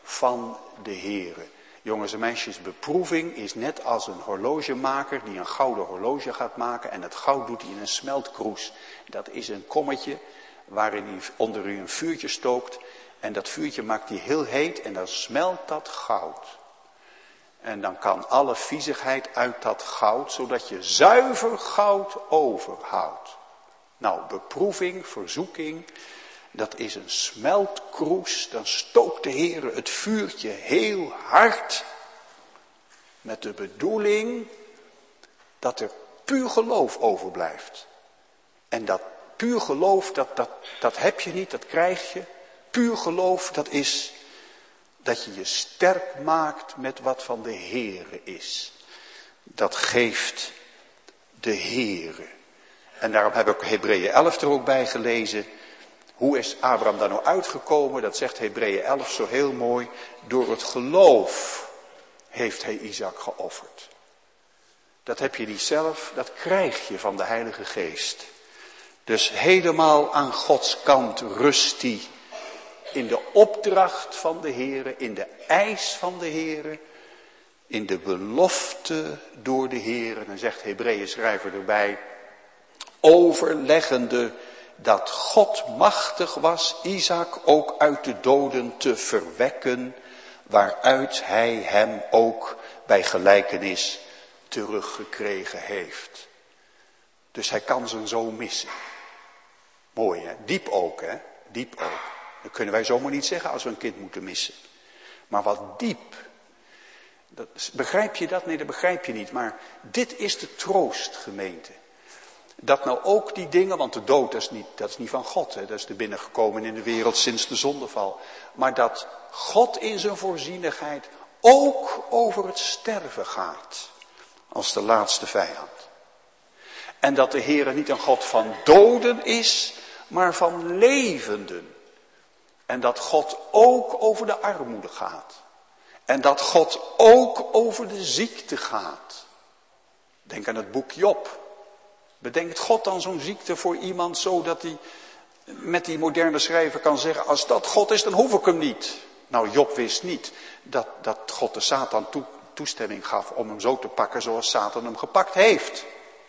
A: van de Heere. Jongens en meisjes, beproeving is net als een horlogemaker die een gouden horloge gaat maken. En het goud doet hij in een smeltkroes. Dat is een kommetje waarin hij onder u een vuurtje stookt. En dat vuurtje maakt hij heel heet en dan smelt dat goud. En dan kan alle viezigheid uit dat goud, zodat je zuiver goud overhoudt. Nou, beproeving, verzoeking, dat is een smeltkroes. Dan stookt de Heer het vuurtje heel hard. Met de bedoeling dat er puur geloof overblijft. En dat puur geloof, dat heb je niet, dat krijg je. Puur geloof, dat is dat je je sterk maakt met wat van de Heere is. Dat geeft de Heere. En daarom heb ik Hebreeën 11 er ook bij gelezen. Hoe is Abraham daar nou uitgekomen? Dat zegt Hebreeën 11 zo heel mooi. Door het geloof heeft hij Isaac geofferd. Dat heb je niet zelf, dat krijg je van de Heilige Geest. Dus helemaal aan Gods kant rust hij. In de opdracht van de Heere, in de eis van de Heere, in de belofte door de Heere. Dan zegt Hebreeën schrijver erbij, overleggende dat God machtig was Isaac ook uit de doden te verwekken, waaruit hij hem ook bij gelijkenis teruggekregen heeft. Dus hij kan zijn zoon missen. Mooi hè, diep ook hè, diep ook. Dat kunnen wij zomaar niet zeggen als we een kind moeten missen. Maar wat diep. Begrijp je dat? Nee, dat begrijp je niet. Maar dit is de troost, gemeente. Dat nou ook die dingen, want de dood dat is niet van God. Hè? Dat is er binnengekomen in de wereld sinds de zondeval. Maar dat God in zijn voorzienigheid ook over het sterven gaat. Als de laatste vijand. En dat de Heere niet een God van doden is, maar van levenden. En dat God ook over de armoede gaat. En dat God ook over de ziekte gaat. Denk aan het boek Job. Bedenkt God dan zo'n ziekte voor iemand zodat hij met die moderne schrijver kan zeggen, als dat God is, dan hoef ik hem niet. Nou, Job wist niet dat God de Satan toestemming gaf om hem zo te pakken zoals Satan hem gepakt heeft.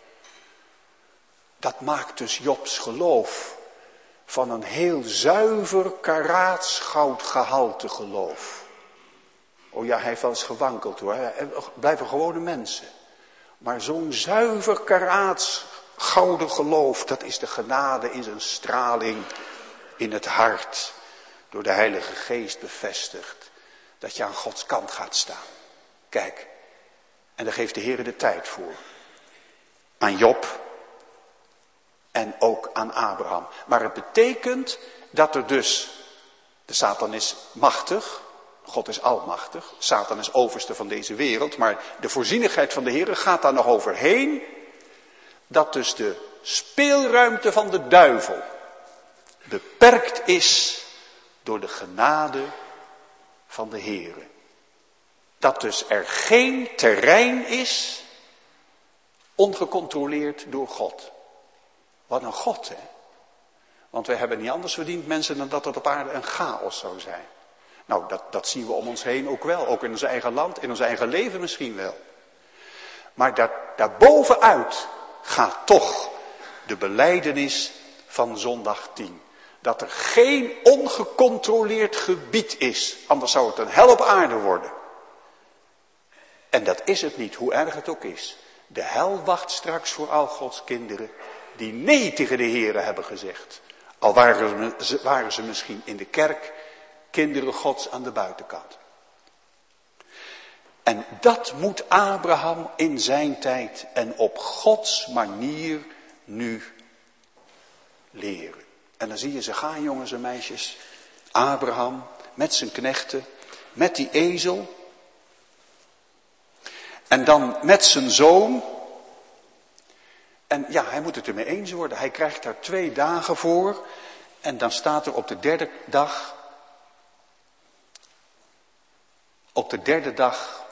A: Dat maakt dus Jobs geloof van een heel zuiver karaatsgoudgehalte geloof. Oh ja, hij heeft wel eens gewankeld hoor. Blijven gewone mensen. Maar zo'n zuiver karaatsgouden geloof, dat is de genade in zijn straling in het hart. Door de Heilige Geest bevestigd. Dat je aan Gods kant gaat staan. Kijk, en daar geeft de Heer de tijd voor. Aan Job. En ook aan Abraham. Maar het betekent dat er dus, de Satan is machtig, God is almachtig, Satan is overste van deze wereld, maar de voorzienigheid van de Heer gaat daar nog overheen, dat dus de speelruimte van de duivel beperkt is door de genade van de Heer. Dat dus er geen terrein is ongecontroleerd door God. Wat een God, hè. Want wij hebben niet anders verdiend, mensen, dan dat het op aarde een chaos zou zijn. Nou, dat zien we om ons heen ook wel. Ook in ons eigen land, in ons eigen leven misschien wel. Maar daarbovenuit gaat toch de belijdenis van zondag 10. Dat er geen ongecontroleerd gebied is. Anders zou het een hel op aarde worden. En dat is het niet, hoe erg het ook is. De hel wacht straks voor al Gods kinderen die nee tegen de Heere hebben gezegd. Al waren ze misschien in de kerk kinderen Gods aan de buitenkant. En dat moet Abraham in zijn tijd en op Gods manier nu leren. En dan zie je ze gaan, jongens en meisjes. Abraham met zijn knechten, met die ezel. En dan met zijn zoon. En ja, hij moet het ermee eens worden. Hij krijgt daar 2 dagen voor. En dan staat er op de derde dag. Op de derde dag.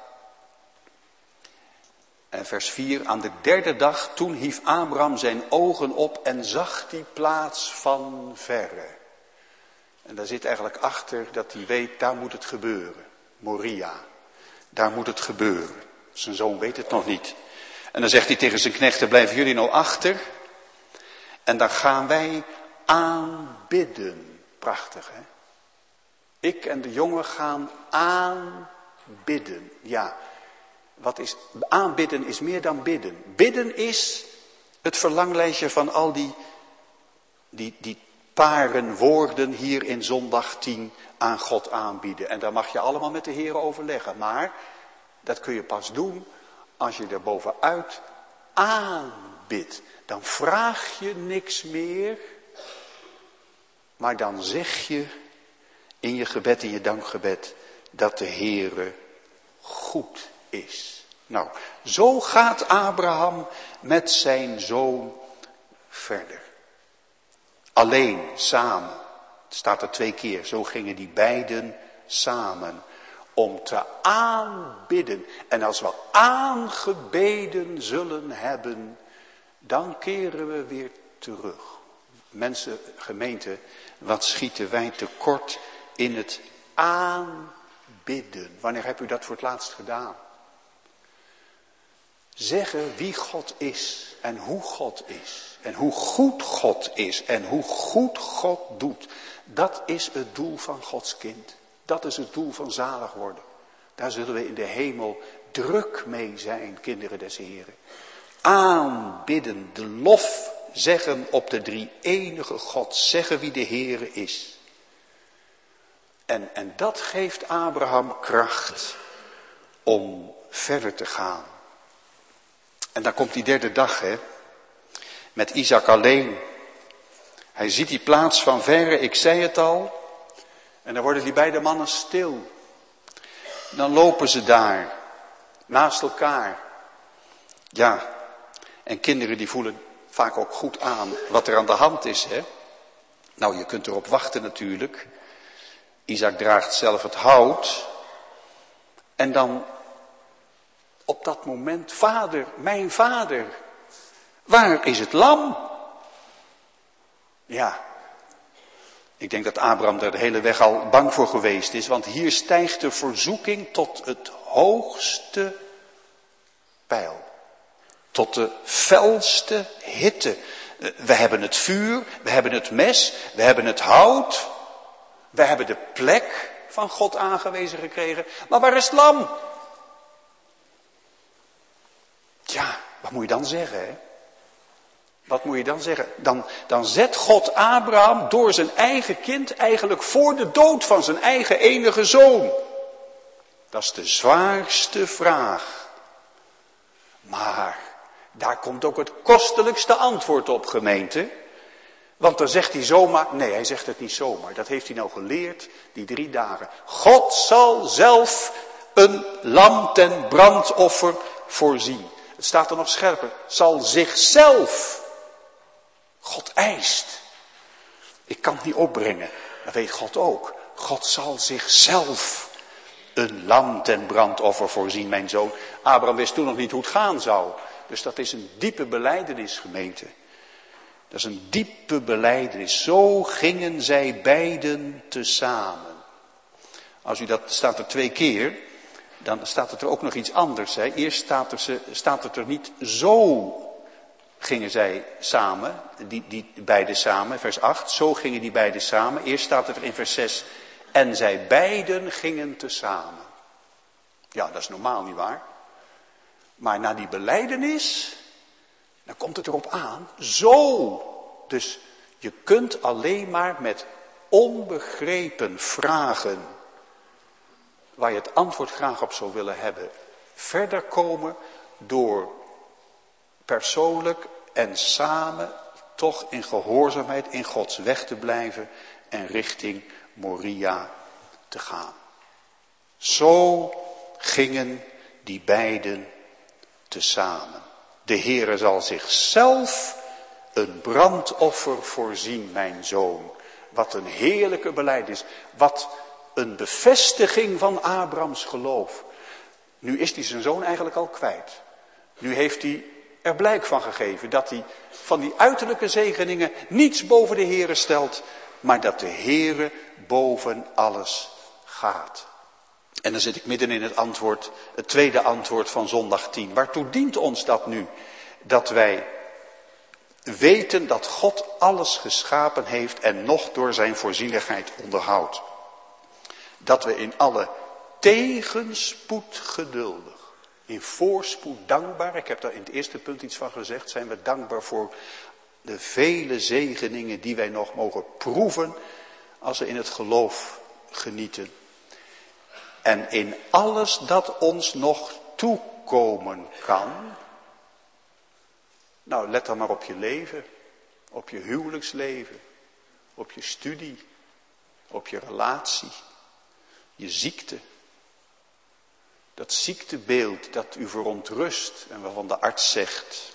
A: En vers 4. Aan de derde dag, toen hief Abraham zijn ogen op en zag die plaats van verre. En daar zit eigenlijk achter dat hij weet, daar moet het gebeuren. Moria, daar moet het gebeuren. Zijn zoon weet het nog niet. En dan zegt hij tegen zijn knechten, blijven jullie nou achter? En dan gaan wij aanbidden. Prachtig, hè? Ik en de jongen gaan aanbidden. Ja, aanbidden is meer dan bidden. Bidden is het verlanglijstje van al die paren woorden hier in zondag 10 aan God aanbieden. En daar mag je allemaal met de Heer overleggen. Maar dat kun je pas doen als je er bovenuit aanbidt. Dan vraag je niks meer. Maar dan zeg je in je gebed, in je dankgebed, dat de Heere goed is. Nou, zo gaat Abraham met zijn zoon verder. Alleen, samen. Het staat er 2 keer. Zo gingen die beiden samen. Om te aanbidden. En als we aangebeden zullen hebben, dan keren we weer terug. Mensen, gemeente, wat schieten wij tekort in het aanbidden. Wanneer heb u dat voor het laatst gedaan? Zeggen wie God is en hoe God is. En hoe goed God is en hoe goed God doet. Dat is het doel van Gods kind. Dat is het doel van zalig worden. Daar zullen we in de hemel druk mee zijn, kinderen des Heren. Aanbidden, de lof zeggen op de drie-enige God. Zeggen wie de Heere is. En dat geeft Abraham kracht om verder te gaan. En dan komt die 3e dag, hè. Met Isaac alleen. Hij ziet die plaats van verre, ik zei het al. En dan worden die beide mannen stil. Dan lopen ze daar, naast elkaar. Ja, en kinderen die voelen vaak ook goed aan wat er aan de hand is, hè. Nou, je kunt erop wachten natuurlijk. Isaac draagt zelf het hout. En dan op dat moment, vader, mijn vader, waar is het lam? Ja, ik denk dat Abraham daar de hele weg al bang voor geweest is. Want hier stijgt de verzoeking tot het hoogste pijl. Tot de felste hitte. We hebben het vuur, we hebben het mes, we hebben het hout. We hebben de plek van God aangewezen gekregen. Maar waar is het lam? Ja, wat moet je dan zeggen, hè? Wat moet je dan zeggen? Dan zet God Abraham door zijn eigen kind eigenlijk voor de dood van zijn eigen enige zoon. Dat is de zwaarste vraag. Maar daar komt ook het kostelijkste antwoord op, gemeente. Want dan zegt hij zomaar, nee, hij zegt het niet zomaar. Dat heeft hij nou geleerd, die 3 dagen. God zal zelf een lam ten brandoffer voorzien. Het staat er nog scherper. Zal zichzelf. God eist. Ik kan het niet opbrengen. Dat weet God ook. God zal zichzelf een lam ten brandoffer voorzien, mijn zoon. Abraham wist toen nog niet hoe het gaan zou. Dus dat is een diepe belijdenis, gemeente. Dat is een diepe belijdenis. Zo gingen zij beiden tezamen. Als u dat, staat er 2 keer, dan staat het er ook nog iets anders. Hè. Eerst staat het er niet zo gingen zij samen, die beiden samen, vers 8. Zo gingen die beiden samen. Eerst staat het er in vers 6. En zij beiden gingen tezamen. Ja, dat is normaal, nietwaar? Maar na die belijdenis, dan komt het erop aan. Zo. Dus je kunt alleen maar met onbegrepen vragen, waar je het antwoord graag op zou willen hebben, verder komen door persoonlijk en samen toch in gehoorzaamheid in Gods weg te blijven en richting Moria te gaan. Zo gingen die beiden tezamen. De Heere zal zichzelf een brandoffer voorzien, mijn zoon. Wat een heerlijke belijdenis. Wat een bevestiging van Abrahams geloof. Nu is hij zijn zoon eigenlijk al kwijt. Nu heeft hij er blijk van gegeven dat hij van die uiterlijke zegeningen niets boven de Heere stelt. Maar dat de Heere boven alles gaat. En dan zit ik midden in het tweede antwoord van zondag 10. Waartoe dient ons dat nu? Dat wij weten dat God alles geschapen heeft en nog door zijn voorzienigheid onderhoudt. Dat we in alle tegenspoed geduldig, in voorspoed dankbaar. Ik heb daar in het eerste punt iets van gezegd. Zijn we dankbaar voor de vele zegeningen die wij nog mogen proeven als we in het geloof genieten. En in alles dat ons nog toekomen kan. Nou, let dan maar op je leven, op je huwelijksleven, op je studie, op je relatie, je ziekte. Dat ziektebeeld dat u verontrust en waarvan de arts zegt,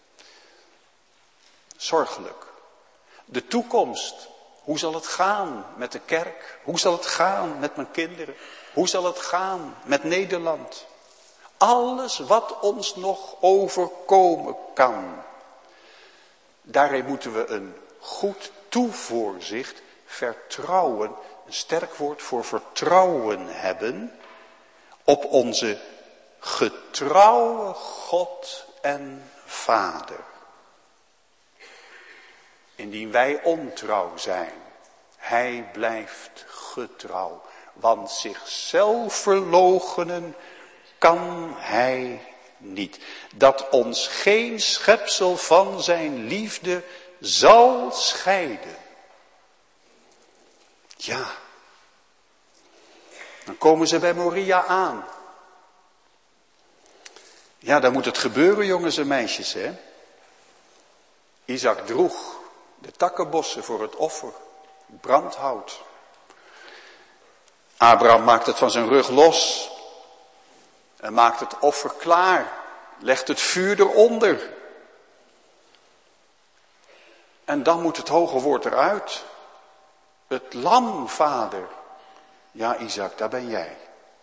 A: zorgelijk. De toekomst, hoe zal het gaan met de kerk? Hoe zal het gaan met mijn kinderen? Hoe zal het gaan met Nederland? Alles wat ons nog overkomen kan. Daarin moeten we een goed toevoorzicht, vertrouwen, een sterk woord voor vertrouwen hebben, op onze getrouwe God en Vader. Indien wij ontrouw zijn, hij blijft getrouw. Want zichzelf verloochenen kan hij niet. Dat ons geen schepsel van zijn liefde zal scheiden. Ja. Dan komen ze bij Moria aan. Ja, dan moet het gebeuren, jongens en meisjes, hè. Isaac droeg de takkenbossen voor het offer, brandhout. Abraham maakt het van zijn rug los en maakt het offer klaar, legt het vuur eronder. En dan moet het hoge woord eruit. Het lam, vader. Ja, Isaac, daar ben jij.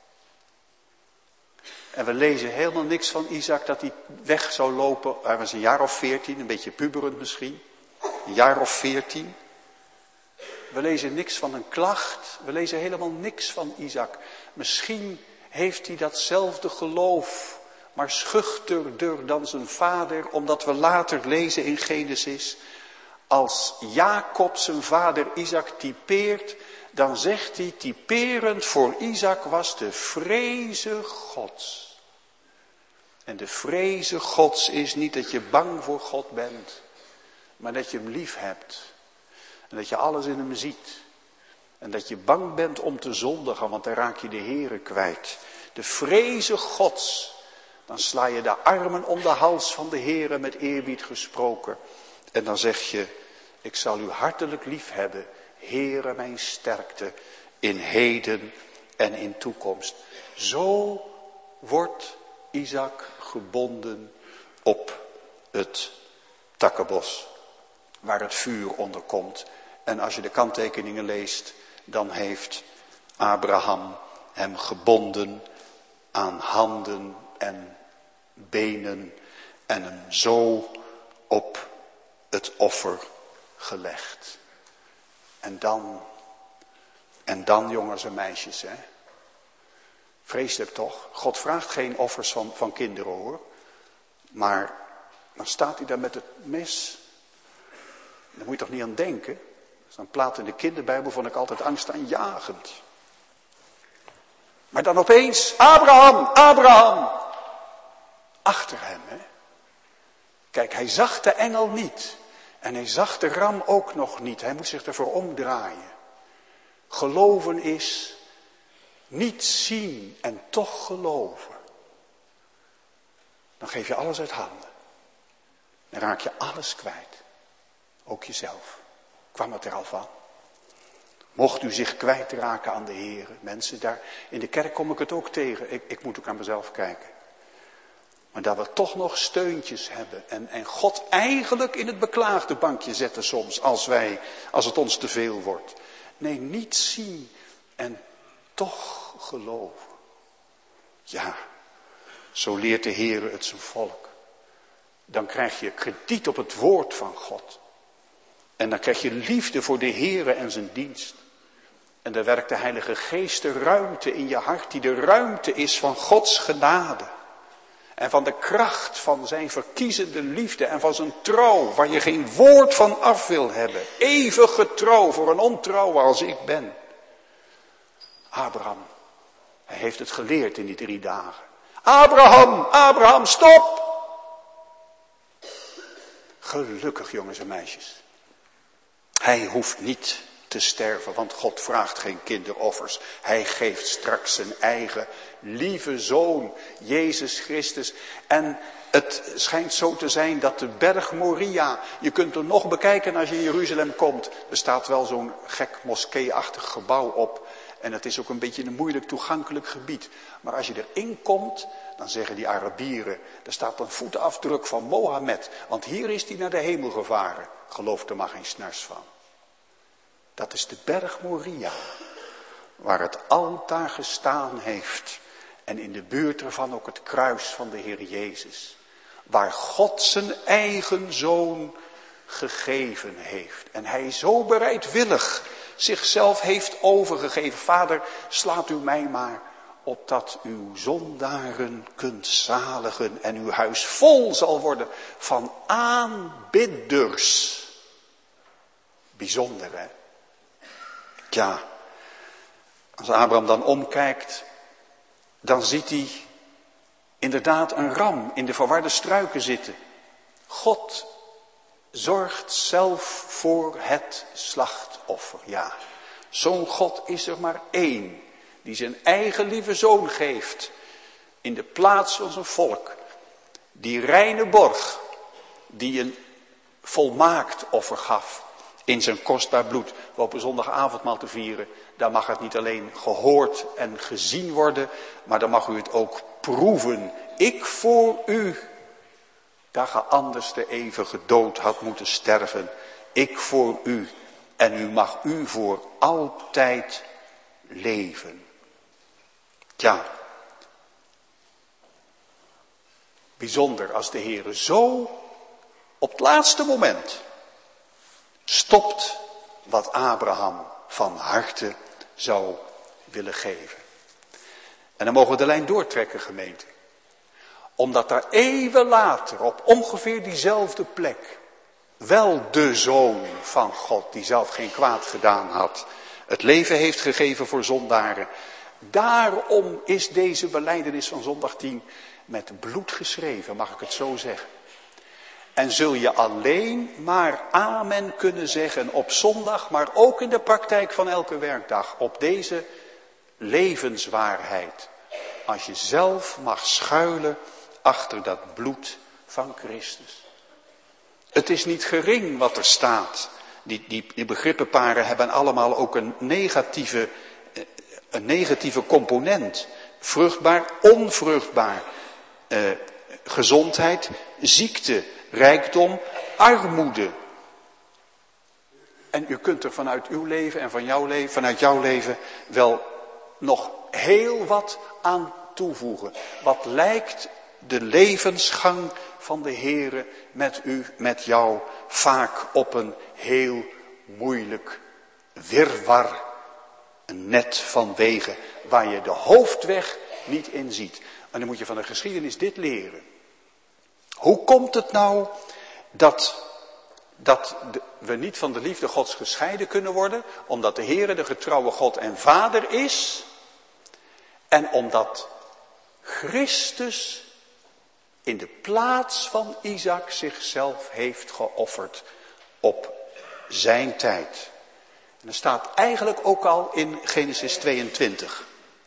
A: En we lezen helemaal niks van Isaac dat hij weg zou lopen. Hij was een jaar of 14, een beetje puberend misschien. Een jaar of 14. We lezen niks van een klacht. We lezen helemaal niks van Isaac. Misschien heeft hij datzelfde geloof, maar schuchterder dan zijn vader. Omdat we later lezen in Genesis, als Jacob zijn vader Isaac typeert, dan zegt hij, typerend voor Isaac was de vreze Gods. En de vreze Gods is niet dat je bang voor God bent, maar dat je hem lief hebt. En dat je alles in hem ziet. En dat je bang bent om te zondigen, want dan raak je de Here kwijt. De vreze Gods. Dan sla je de armen om de hals van de Here met eerbied gesproken. En dan zeg je, ik zal u hartelijk lief hebben, Heere mijn sterkte, in heden en in toekomst. Zo wordt Isaac gebonden op het takkenbos, waar het vuur onder komt. En als je de kanttekeningen leest, dan heeft Abraham hem gebonden aan handen en benen en hem zo op het offer gelegd. En dan jongens en meisjes, hè. Vreselijk toch? God vraagt geen offers van kinderen hoor. Maar dan staat hij daar met het mes. Daar moet je toch niet aan denken? Zo'n plaat in de kinderbijbel vond ik altijd angstaanjagend. Maar dan opeens, Abraham, Abraham. Achter hem, hè. Kijk, hij zag de engel niet. En hij zag de ram ook nog niet. Hij moet zich ervoor omdraaien. Geloven is niet zien en toch geloven. Dan geef je alles uit handen. Dan raak je alles kwijt. Ook jezelf. Kwam het er al van? Mocht u zich kwijtraken aan de Heer. Mensen, daar in de kerk kom ik het ook tegen. Ik moet ook aan mezelf kijken. Maar dat we toch nog steuntjes hebben. En God eigenlijk in het beklaagde bankje zetten soms. Als het ons te veel wordt. Nee, niet zien en toch geloven. Ja, zo leert de Heer het zijn volk. Dan krijg je krediet op het woord van God. En dan krijg je liefde voor de Heer en zijn dienst. En daar werkt de Heilige Geest de ruimte in je hart, die de ruimte is van Gods genade. En van de kracht van zijn verkiezende liefde en van zijn trouw, waar je geen woord van af wil hebben. Eeuwige trouw voor een ontrouwe als ik ben. Abraham, hij heeft het geleerd in die 3 dagen. Abraham, Abraham, stop! Gelukkig jongens en meisjes. Hij hoeft niet te sterven, want God vraagt geen kinderoffers. Hij geeft straks zijn eigen lieve zoon, Jezus Christus. En het schijnt zo te zijn dat de berg Moria, je kunt er nog bekijken als je in Jeruzalem komt. Er staat wel zo'n gek moskee-achtig gebouw op. En het is ook een beetje een moeilijk toegankelijk gebied. Maar als je erin komt, dan zeggen die Arabieren, er staat een voetafdruk van Mohammed. Want hier is hij naar de hemel gevaren. Geloof er maar geen snars van. Dat is de berg Moria, waar het altaar gestaan heeft. En in de buurt ervan ook het kruis van de Heer Jezus. Waar God zijn eigen zoon gegeven heeft. En hij zo bereidwillig zichzelf heeft overgegeven. Vader, slaat u mij maar, opdat uw zondaren kunt zaligen en uw huis vol zal worden van aanbidders. Bijzonder, hè? Tja, als Abraham dan omkijkt, dan ziet hij inderdaad een ram in de verwarde struiken zitten. God zorgt zelf voor het slachtoffer. Ja, zo'n God is er maar één, die zijn eigen lieve zoon geeft in de plaats van zijn volk. Die reine borg, die een volmaakt offer gaf in zijn kostbaar bloed. We op een zondagavondmaal te vieren, daar mag het niet alleen gehoord en gezien worden, maar dan mag u het ook proeven. Ik voor u, daar ge anders de eeuwige dood had moeten sterven. Ik voor u en u mag u voor altijd leven. Tja, bijzonder als de Heere zo op het laatste moment stopt wat Abraham van harte zou willen geven. En dan mogen we de lijn doortrekken, gemeente. Omdat daar eeuwen later op ongeveer diezelfde plek wel de Zoon van God, die zelf geen kwaad gedaan had, het leven heeft gegeven voor zondaren. Daarom is deze belijdenis van zondag 10 met bloed geschreven, mag ik het zo zeggen. En zul je alleen maar amen kunnen zeggen op zondag, maar ook in de praktijk van elke werkdag, op deze levenswaarheid. Als je zelf mag schuilen achter dat bloed van Christus. Het is niet gering wat er staat. Die begrippenparen hebben allemaal ook een negatieve component. Vruchtbaar, onvruchtbaar. Gezondheid, ziekte, rijkdom, armoede. En u kunt er vanuit uw leven en vanuit jouw leven wel nog heel wat aan toevoegen. Wat lijkt de levensgang van de Heere met u, met jou, vaak op een heel moeilijk wirwar. Een net van wegen waar je de hoofdweg niet in ziet. En dan moet je van de geschiedenis dit leren. Hoe komt het nou dat we niet van de liefde Gods gescheiden kunnen worden? Omdat de Heere de getrouwe God en Vader is. En omdat Christus in de plaats van Isaac zichzelf heeft geofferd op zijn tijd. En dat staat eigenlijk ook al in Genesis 22.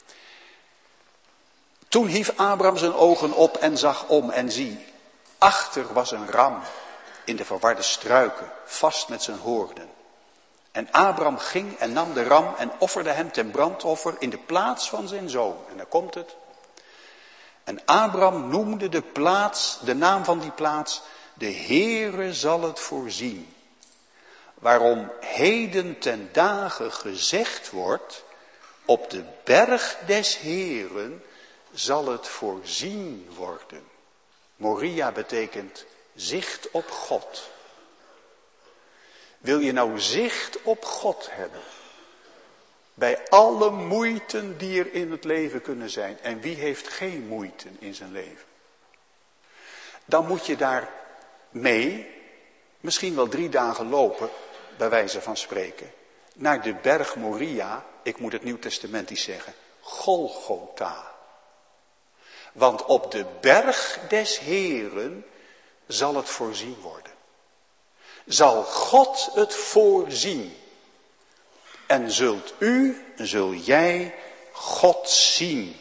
A: Toen hief Abraham zijn ogen op en zag om en zie, achter was een ram in de verwarde struiken, vast met zijn hoornen. En Abraham ging en nam de ram en offerde hem ten brandoffer in de plaats van zijn zoon. En dan komt het. En Abraham noemde de naam van die plaats, de Heere zal het voorzien. Waarom heden ten dagen gezegd wordt, op de berg des Heeren zal het voorzien worden. Moria betekent zicht op God. Wil je nou zicht op God hebben? Bij alle moeiten die er in het leven kunnen zijn. En wie heeft geen moeiten in zijn leven? Dan moet je daar mee, misschien wel 3 dagen lopen, bij wijze van spreken, naar de berg Moria, ik moet het Nieuwtestamentisch zeggen, Golgotha. Want op de berg des Heeren zal het voorzien worden. Zal God het voorzien. En zul jij God zien.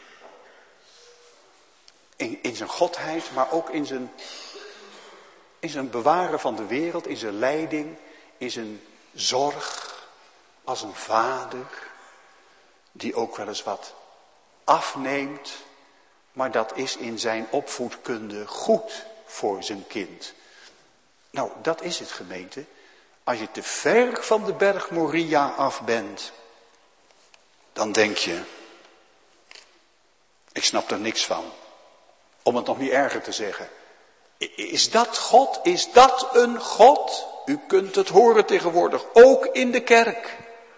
A: In zijn godheid, maar ook in zijn bewaren van de wereld, in zijn leiding, in zijn zorg, als een vader, die ook wel eens wat afneemt, maar dat is in zijn opvoedkunde goed voor zijn kind. Nou, dat is het, gemeente. Als je te ver van de berg Moria af bent, dan denk je, ik snap er niks van. Om het nog niet erger te zeggen. Is dat God? Is dat een God? U kunt het horen tegenwoordig, ook in de kerk.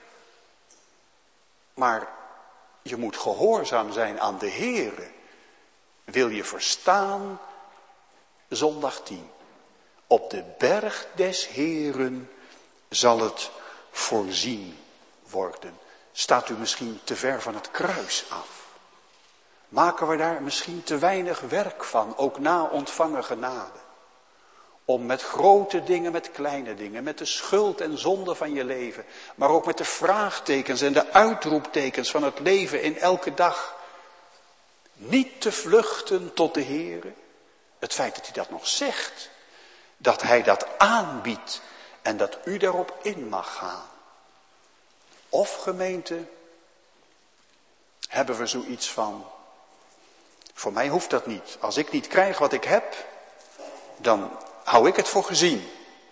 A: Maar je moet gehoorzaam zijn aan de Heere. Wil je verstaan, zondag 10. Op de berg des Heeren zal het voorzien worden. Staat u misschien te ver van het kruis af? Maken we daar misschien te weinig werk van, ook na ontvangen genade? Om met grote dingen, met kleine dingen, met de schuld en zonde van je leven, maar ook met de vraagtekens en de uitroeptekens van het leven in elke dag, niet te vluchten tot de Heere. Het feit dat hij dat nog zegt, dat hij dat aanbiedt en dat u daarop in mag gaan. Of, gemeente, hebben we zoiets van, voor mij hoeft dat niet. Als ik niet krijg wat ik heb, dan hou ik het voor gezien.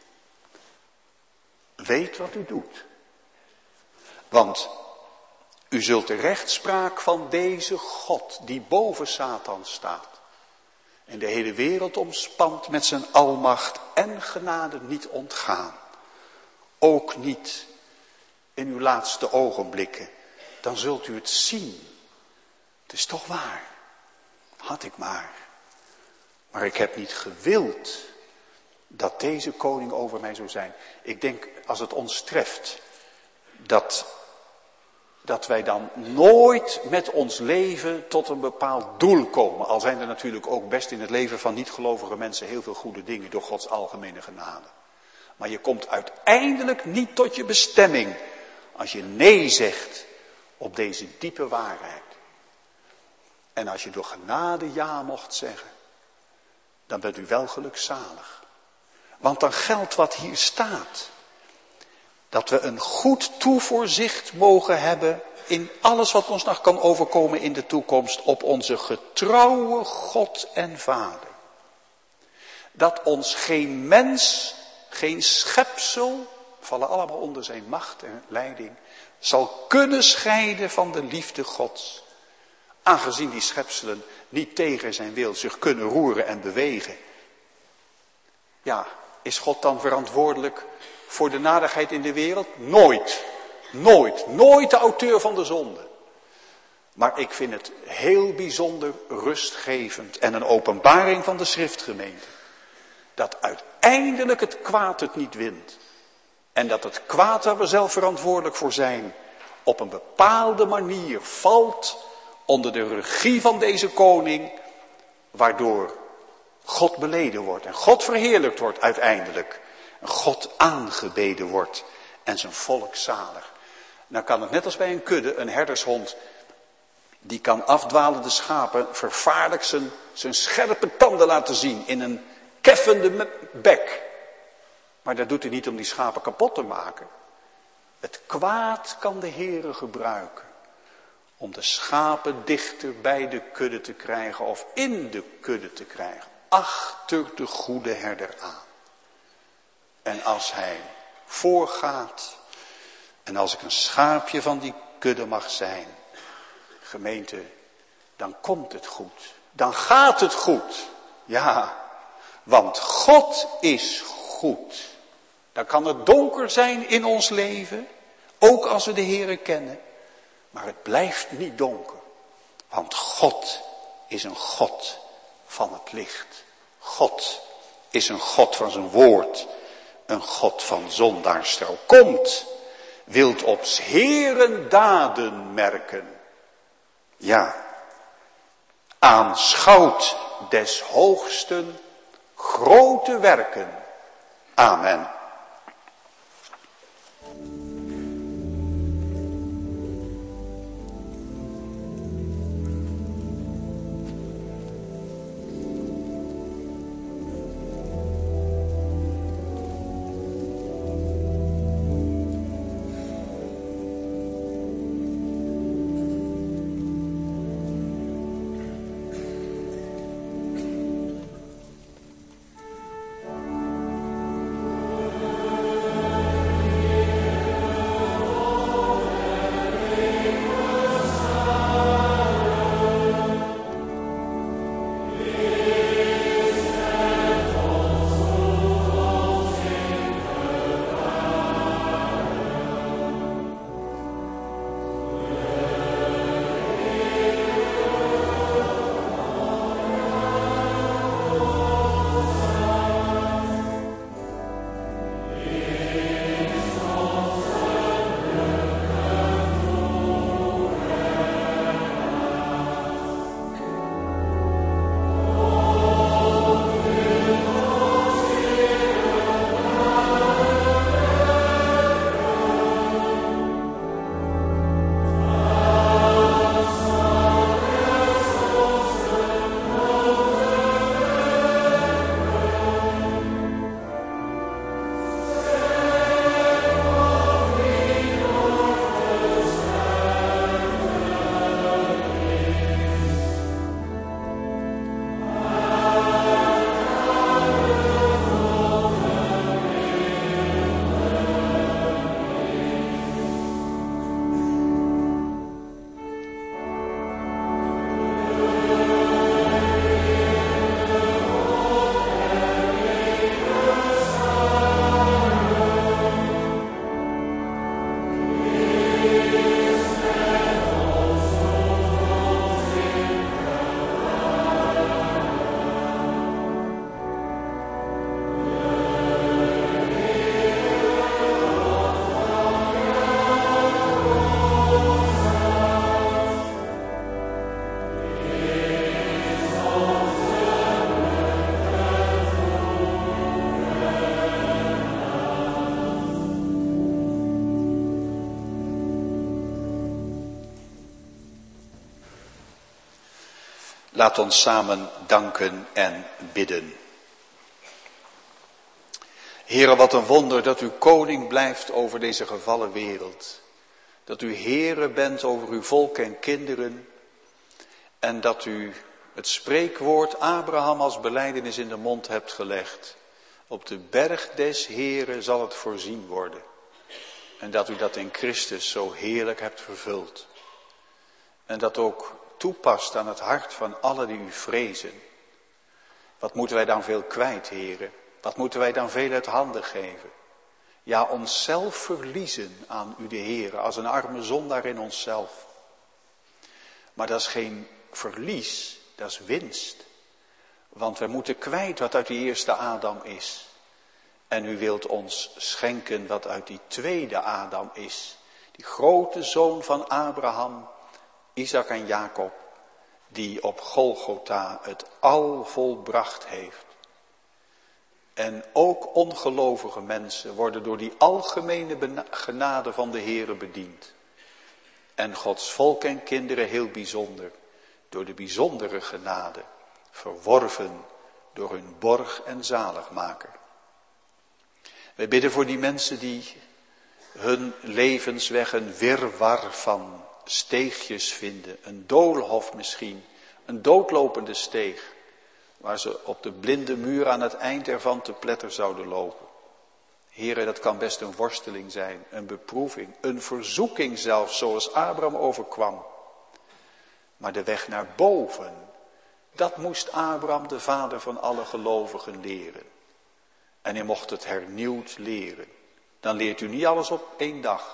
A: Weet wat u doet. Want u zult de rechtspraak van deze God, die boven Satan staat, en de hele wereld omspant met zijn almacht en genade, niet ontgaan. Ook niet in uw laatste ogenblikken. Dan zult u het zien. Het is toch waar. Had ik maar. Maar ik heb niet gewild dat deze koning over mij zou zijn. Ik denk, als het ons treft, dat wij dan nooit met ons leven tot een bepaald doel komen. Al zijn er natuurlijk ook best in het leven van niet-gelovige mensen heel veel goede dingen door Gods algemene genade. Maar je komt uiteindelijk niet tot je bestemming als je nee zegt op deze diepe waarheid. En als je door genade ja mocht zeggen, dan bent u wel gelukzalig. Want dan geldt wat hier staat. Dat we een goed toevoorzicht mogen hebben in alles wat ons nog kan overkomen in de toekomst op onze getrouwe God en Vader. Dat ons geen mens, geen schepsel, vallen allemaal onder zijn macht en leiding, zal kunnen scheiden van de liefde Gods. Aangezien die schepselen niet tegen zijn wil zich kunnen roeren en bewegen. Ja, is God dan verantwoordelijk voor de nadigheid in de wereld? Nooit. Nooit de auteur van de zonde. Maar ik vind het heel bijzonder rustgevend en een openbaring van de schriftgemeente. Dat uiteindelijk het kwaad het niet wint. En dat het kwaad waar we zelf verantwoordelijk voor zijn, op een bepaalde manier valt onder de regie van deze koning, waardoor God beleden wordt en God verheerlijkt wordt uiteindelijk. En God aangebeden wordt en zijn volk zalig. Nou kan het net als bij een kudde, een herdershond, die kan afdwalende schapen vervaarlijk zijn scherpe tanden laten zien in een keffende bek. Maar dat doet hij niet om die schapen kapot te maken. Het kwaad kan de Heere gebruiken om de schapen dichter bij de kudde te krijgen of in de kudde te krijgen. Achter de goede herder aan. En als hij voorgaat en als ik een schaapje van die kudde mag zijn, gemeente, dan komt het goed. Dan gaat het goed. Ja, want God is goed. Dan kan het donker zijn in ons leven. Ook als we de Heere kennen. Maar het blijft niet donker. Want God is een God van het licht. God is een God van zijn woord. Een God van zondaarstrouw. Komt, wilt op 's Heeren daden merken. Ja, aanschouwt des hoogsten grote werken. Amen. Laat ons samen danken en bidden. Heere, wat een wonder dat u koning blijft over deze gevallen wereld. Dat u Heere bent over uw volk en kinderen. En dat u het spreekwoord Abraham als belijdenis in de mond hebt gelegd. Op de berg des Heere zal het voorzien worden. En dat u dat in Christus zo heerlijk hebt vervuld. En dat ook toepast aan het hart van allen die u vrezen. Wat moeten wij dan veel kwijt, Heere? Wat moeten wij dan veel uit handen geven? Ja, onszelf verliezen aan u de Heere, als een arme zondaar in onszelf. Maar dat is geen verlies, dat is winst. Want we moeten kwijt wat uit die eerste Adam is. En u wilt ons schenken wat uit die tweede Adam is. Die grote zoon van Abraham, Isaac en Jacob, die op Golgotha het al volbracht heeft. En ook ongelovige mensen worden door die algemene genade van de Heere bediend. En Gods volk en kinderen heel bijzonder, door de bijzondere genade, verworven door hun borg en zaligmaker. Wij bidden voor die mensen die hun levensweg een wirwar van steegjes vinden. Een doolhof misschien, een doodlopende steeg. Waar ze op de blinde muur aan het eind ervan te pletter zouden lopen. Heere, dat kan best een worsteling zijn, een beproeving, een verzoeking zelfs, zoals Abraham overkwam. Maar de weg naar boven, dat moest Abraham, de vader van alle gelovigen, leren. En hij mocht het hernieuwd leren. Dan leert u niet alles op één dag.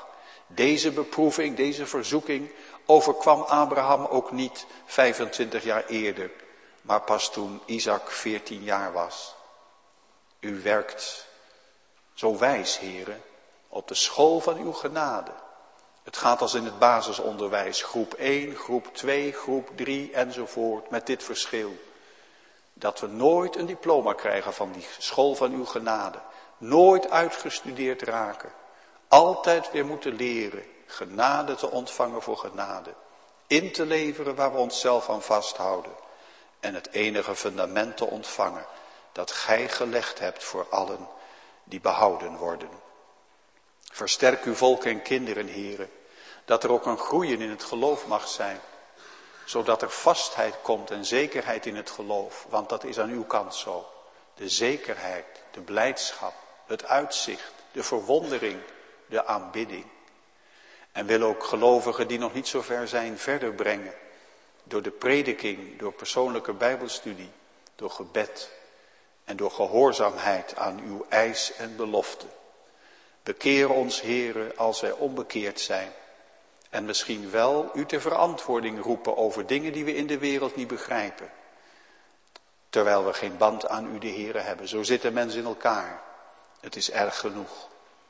A: Deze beproeving, deze verzoeking overkwam Abraham ook niet 25 jaar eerder, maar pas toen Isaac 14 jaar was. U werkt zo wijs, heren, op de school van uw genade. Het gaat als in het basisonderwijs, groep 1, groep 2, groep 3 enzovoort, met dit verschil. Dat we nooit een diploma krijgen van die school van uw genade. Nooit uitgestudeerd raken. Altijd weer moeten leren genade te ontvangen voor genade. In te leveren waar we onszelf aan vasthouden. En het enige fundament te ontvangen dat gij gelegd hebt voor allen die behouden worden. Versterk uw volk en kinderen, heren, dat er ook een groeien in het geloof mag zijn. Zodat er vastheid komt en zekerheid in het geloof, want dat is aan uw kant zo. De zekerheid, de blijdschap, het uitzicht, de verwondering, de aanbidding. En wil ook gelovigen die nog niet zo ver zijn verder brengen. Door de prediking, door persoonlijke bijbelstudie, door gebed en door gehoorzaamheid aan uw eis en belofte. Bekeer ons, heren, als wij onbekeerd zijn. En misschien wel u ter verantwoording roepen over dingen die we in de wereld niet begrijpen. Terwijl we geen band aan u de Heere hebben. Zo zitten mensen in elkaar. Het is erg genoeg.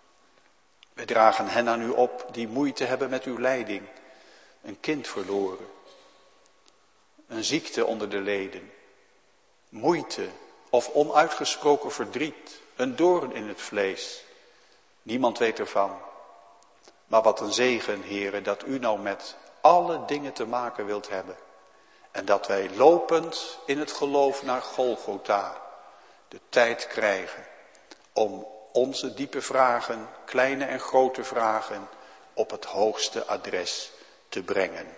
A: We dragen hen aan u op die moeite hebben met uw leiding. Een kind verloren. Een ziekte onder de leden. Moeite of onuitgesproken verdriet. Een doorn in het vlees. Niemand weet ervan. Maar wat een zegen, heren, dat u nou met alle dingen te maken wilt hebben. En dat wij lopend in het geloof naar Golgotha de tijd krijgen om onze diepe vragen, kleine en grote vragen, op het hoogste adres te brengen.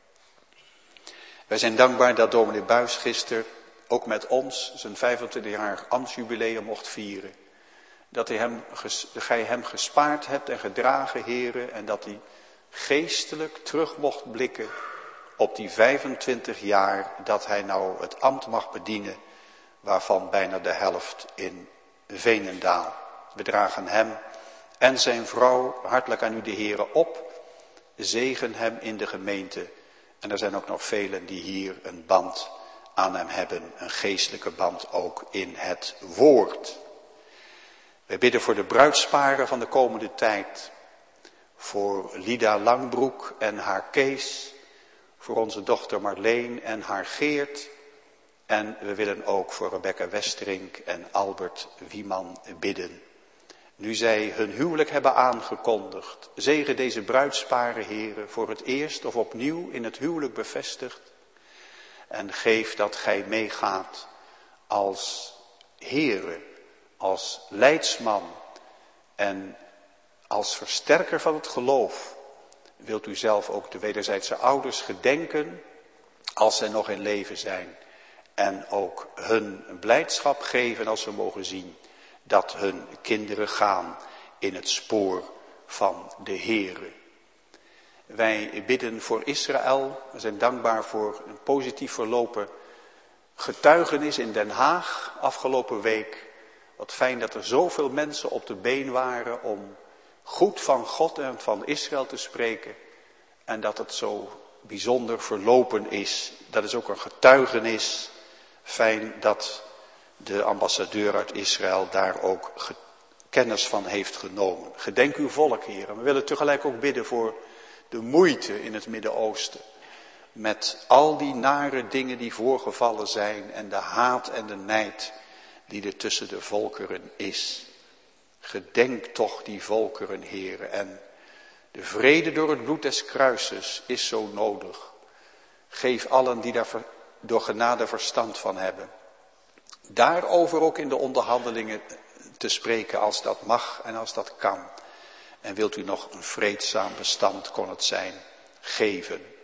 A: Wij zijn dankbaar dat dominee Buis gisteren ook met ons zijn 25-jarig ambtsjubileum mocht vieren. Dat gij hem gespaard hebt en gedragen, heren, en dat hij geestelijk terug mocht blikken op die 25 jaar dat hij nou het ambt mag bedienen, waarvan bijna de helft in Veenendaal. We dragen hem en zijn vrouw hartelijk aan u de heren op. Zegen hem in de gemeente. En er zijn ook nog velen die hier een band aan hem hebben, een geestelijke band ook in het woord. Wij bidden voor de bruidsparen van de komende tijd. Voor Lida Langbroek en haar Kees. Voor onze dochter Marleen en haar Geert. En we willen ook voor Rebecca Westerink en Albert Wieman bidden. Nu zij hun huwelijk hebben aangekondigd. Zegen deze bruidsparen, heren, voor het eerst of opnieuw in het huwelijk bevestigd. En geef dat gij meegaat als Heere, als leidsman en als versterker van het geloof. Wilt u zelf ook de wederzijdse ouders gedenken als zij nog in leven zijn. En ook hun blijdschap geven als ze mogen zien dat hun kinderen gaan in het spoor van de Heere. Wij bidden voor Israël. We zijn dankbaar voor een positief verlopen getuigenis in Den Haag afgelopen week. Wat fijn dat er zoveel mensen op de been waren om goed van God en van Israël te spreken. En dat het zo bijzonder verlopen is. Dat is ook een getuigenis. Fijn dat de ambassadeur uit Israël daar ook kennis van heeft genomen. Gedenk uw volk, heren. We willen tegelijk ook bidden voor de moeite in het Midden-Oosten. Met al die nare dingen die voorgevallen zijn en de haat en de nijd die er tussen de volkeren is. Gedenk toch die volkeren, heren. En de vrede door het bloed des kruises is zo nodig. Geef allen die daar door genade verstand van hebben. Daarover ook in de onderhandelingen te spreken als dat mag en als dat kan. En wilt u nog een vreedzaam bestand, kon het zijn, geven.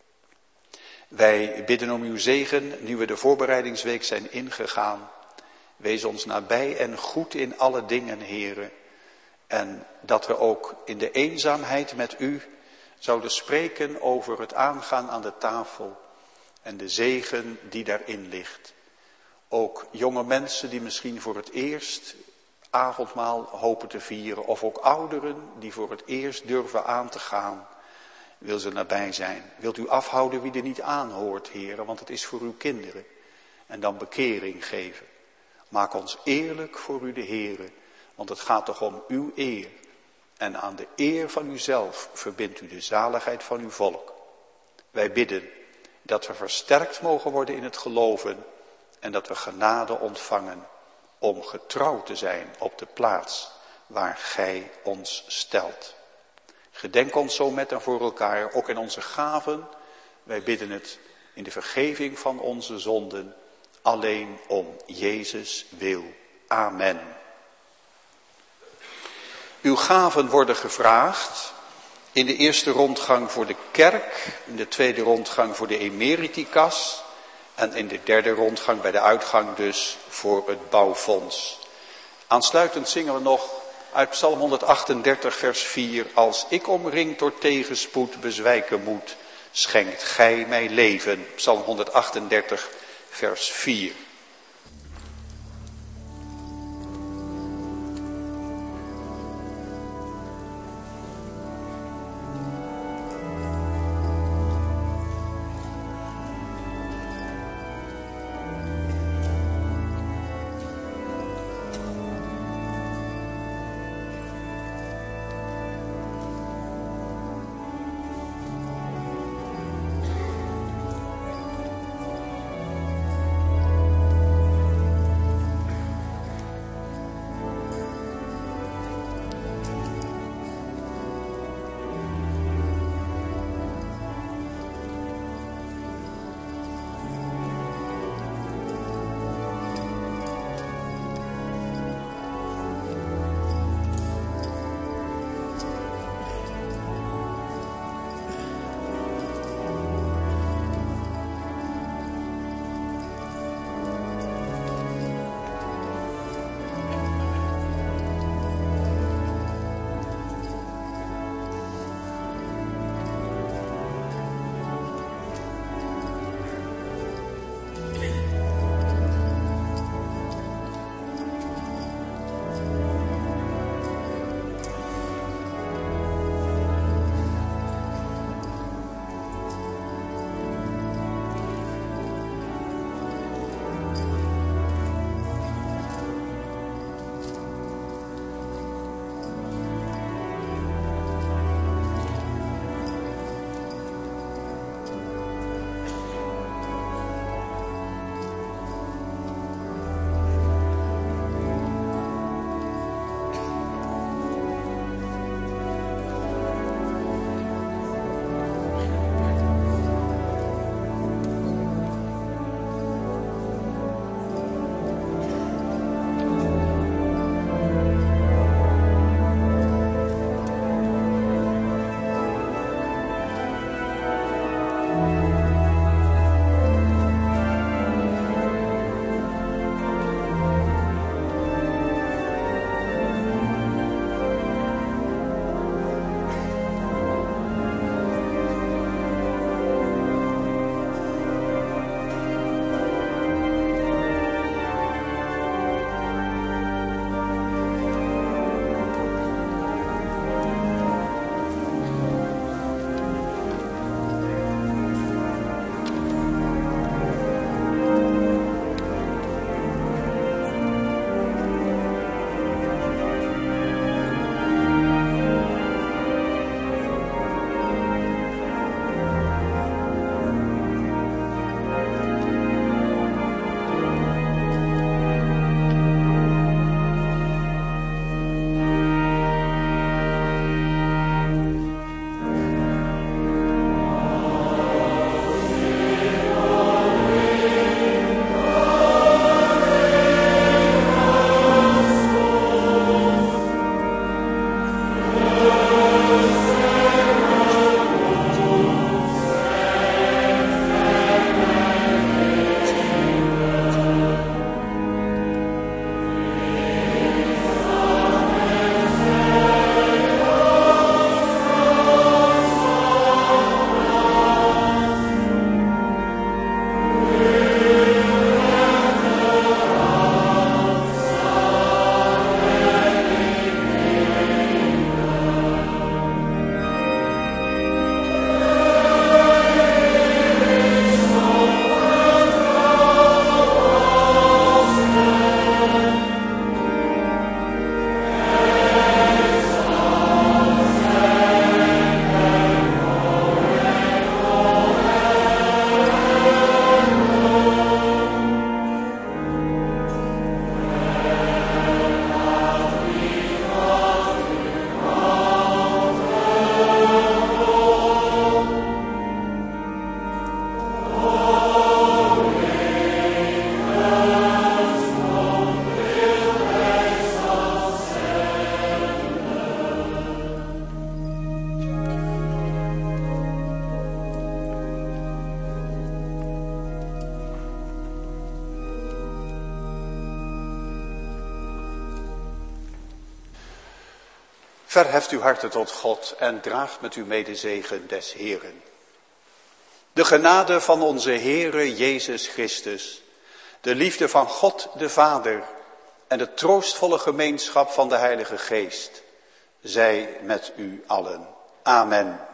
A: Wij bidden om uw zegen, nu we de voorbereidingsweek zijn ingegaan. Wees ons nabij en goed in alle dingen, heren. En dat we ook in de eenzaamheid met u zouden spreken over het aangaan aan de tafel. En de zegen die daarin ligt. Ook jonge mensen die misschien voor het eerst avondmaal hopen te vieren. Of ook ouderen die voor het eerst durven aan te gaan. Wil ze nabij zijn. Wilt u afhouden wie er niet aanhoort, heren, want het is voor uw kinderen. En dan bekering geven. Maak ons eerlijk voor u de Heere, want het gaat toch om uw eer. En aan de eer van uzelf verbindt u de zaligheid van uw volk. Wij bidden dat we versterkt mogen worden in het geloven en dat we genade ontvangen om getrouw te zijn op de plaats waar gij ons stelt. Gedenk ons zo met en voor elkaar, ook in onze gaven. Wij bidden het in de vergeving van onze zonden, alleen om Jezus wil. Amen. Uw gaven worden gevraagd in de eerste rondgang voor de kerk, in de tweede rondgang voor de emeritikas en in de derde rondgang bij de uitgang dus voor het bouwfonds. Aansluitend zingen we nog uit Psalm 138 vers 4. Als ik omringd door tegenspoed bezwijken moet, schenkt gij mij leven. Psalm 138 vers 4. Verheft uw harten tot God en draagt met u mee de zegen des Heeren. De genade van onze Heere Jezus Christus, de liefde van God de Vader en de troostvolle gemeenschap van de Heilige Geest, zij met u allen. Amen.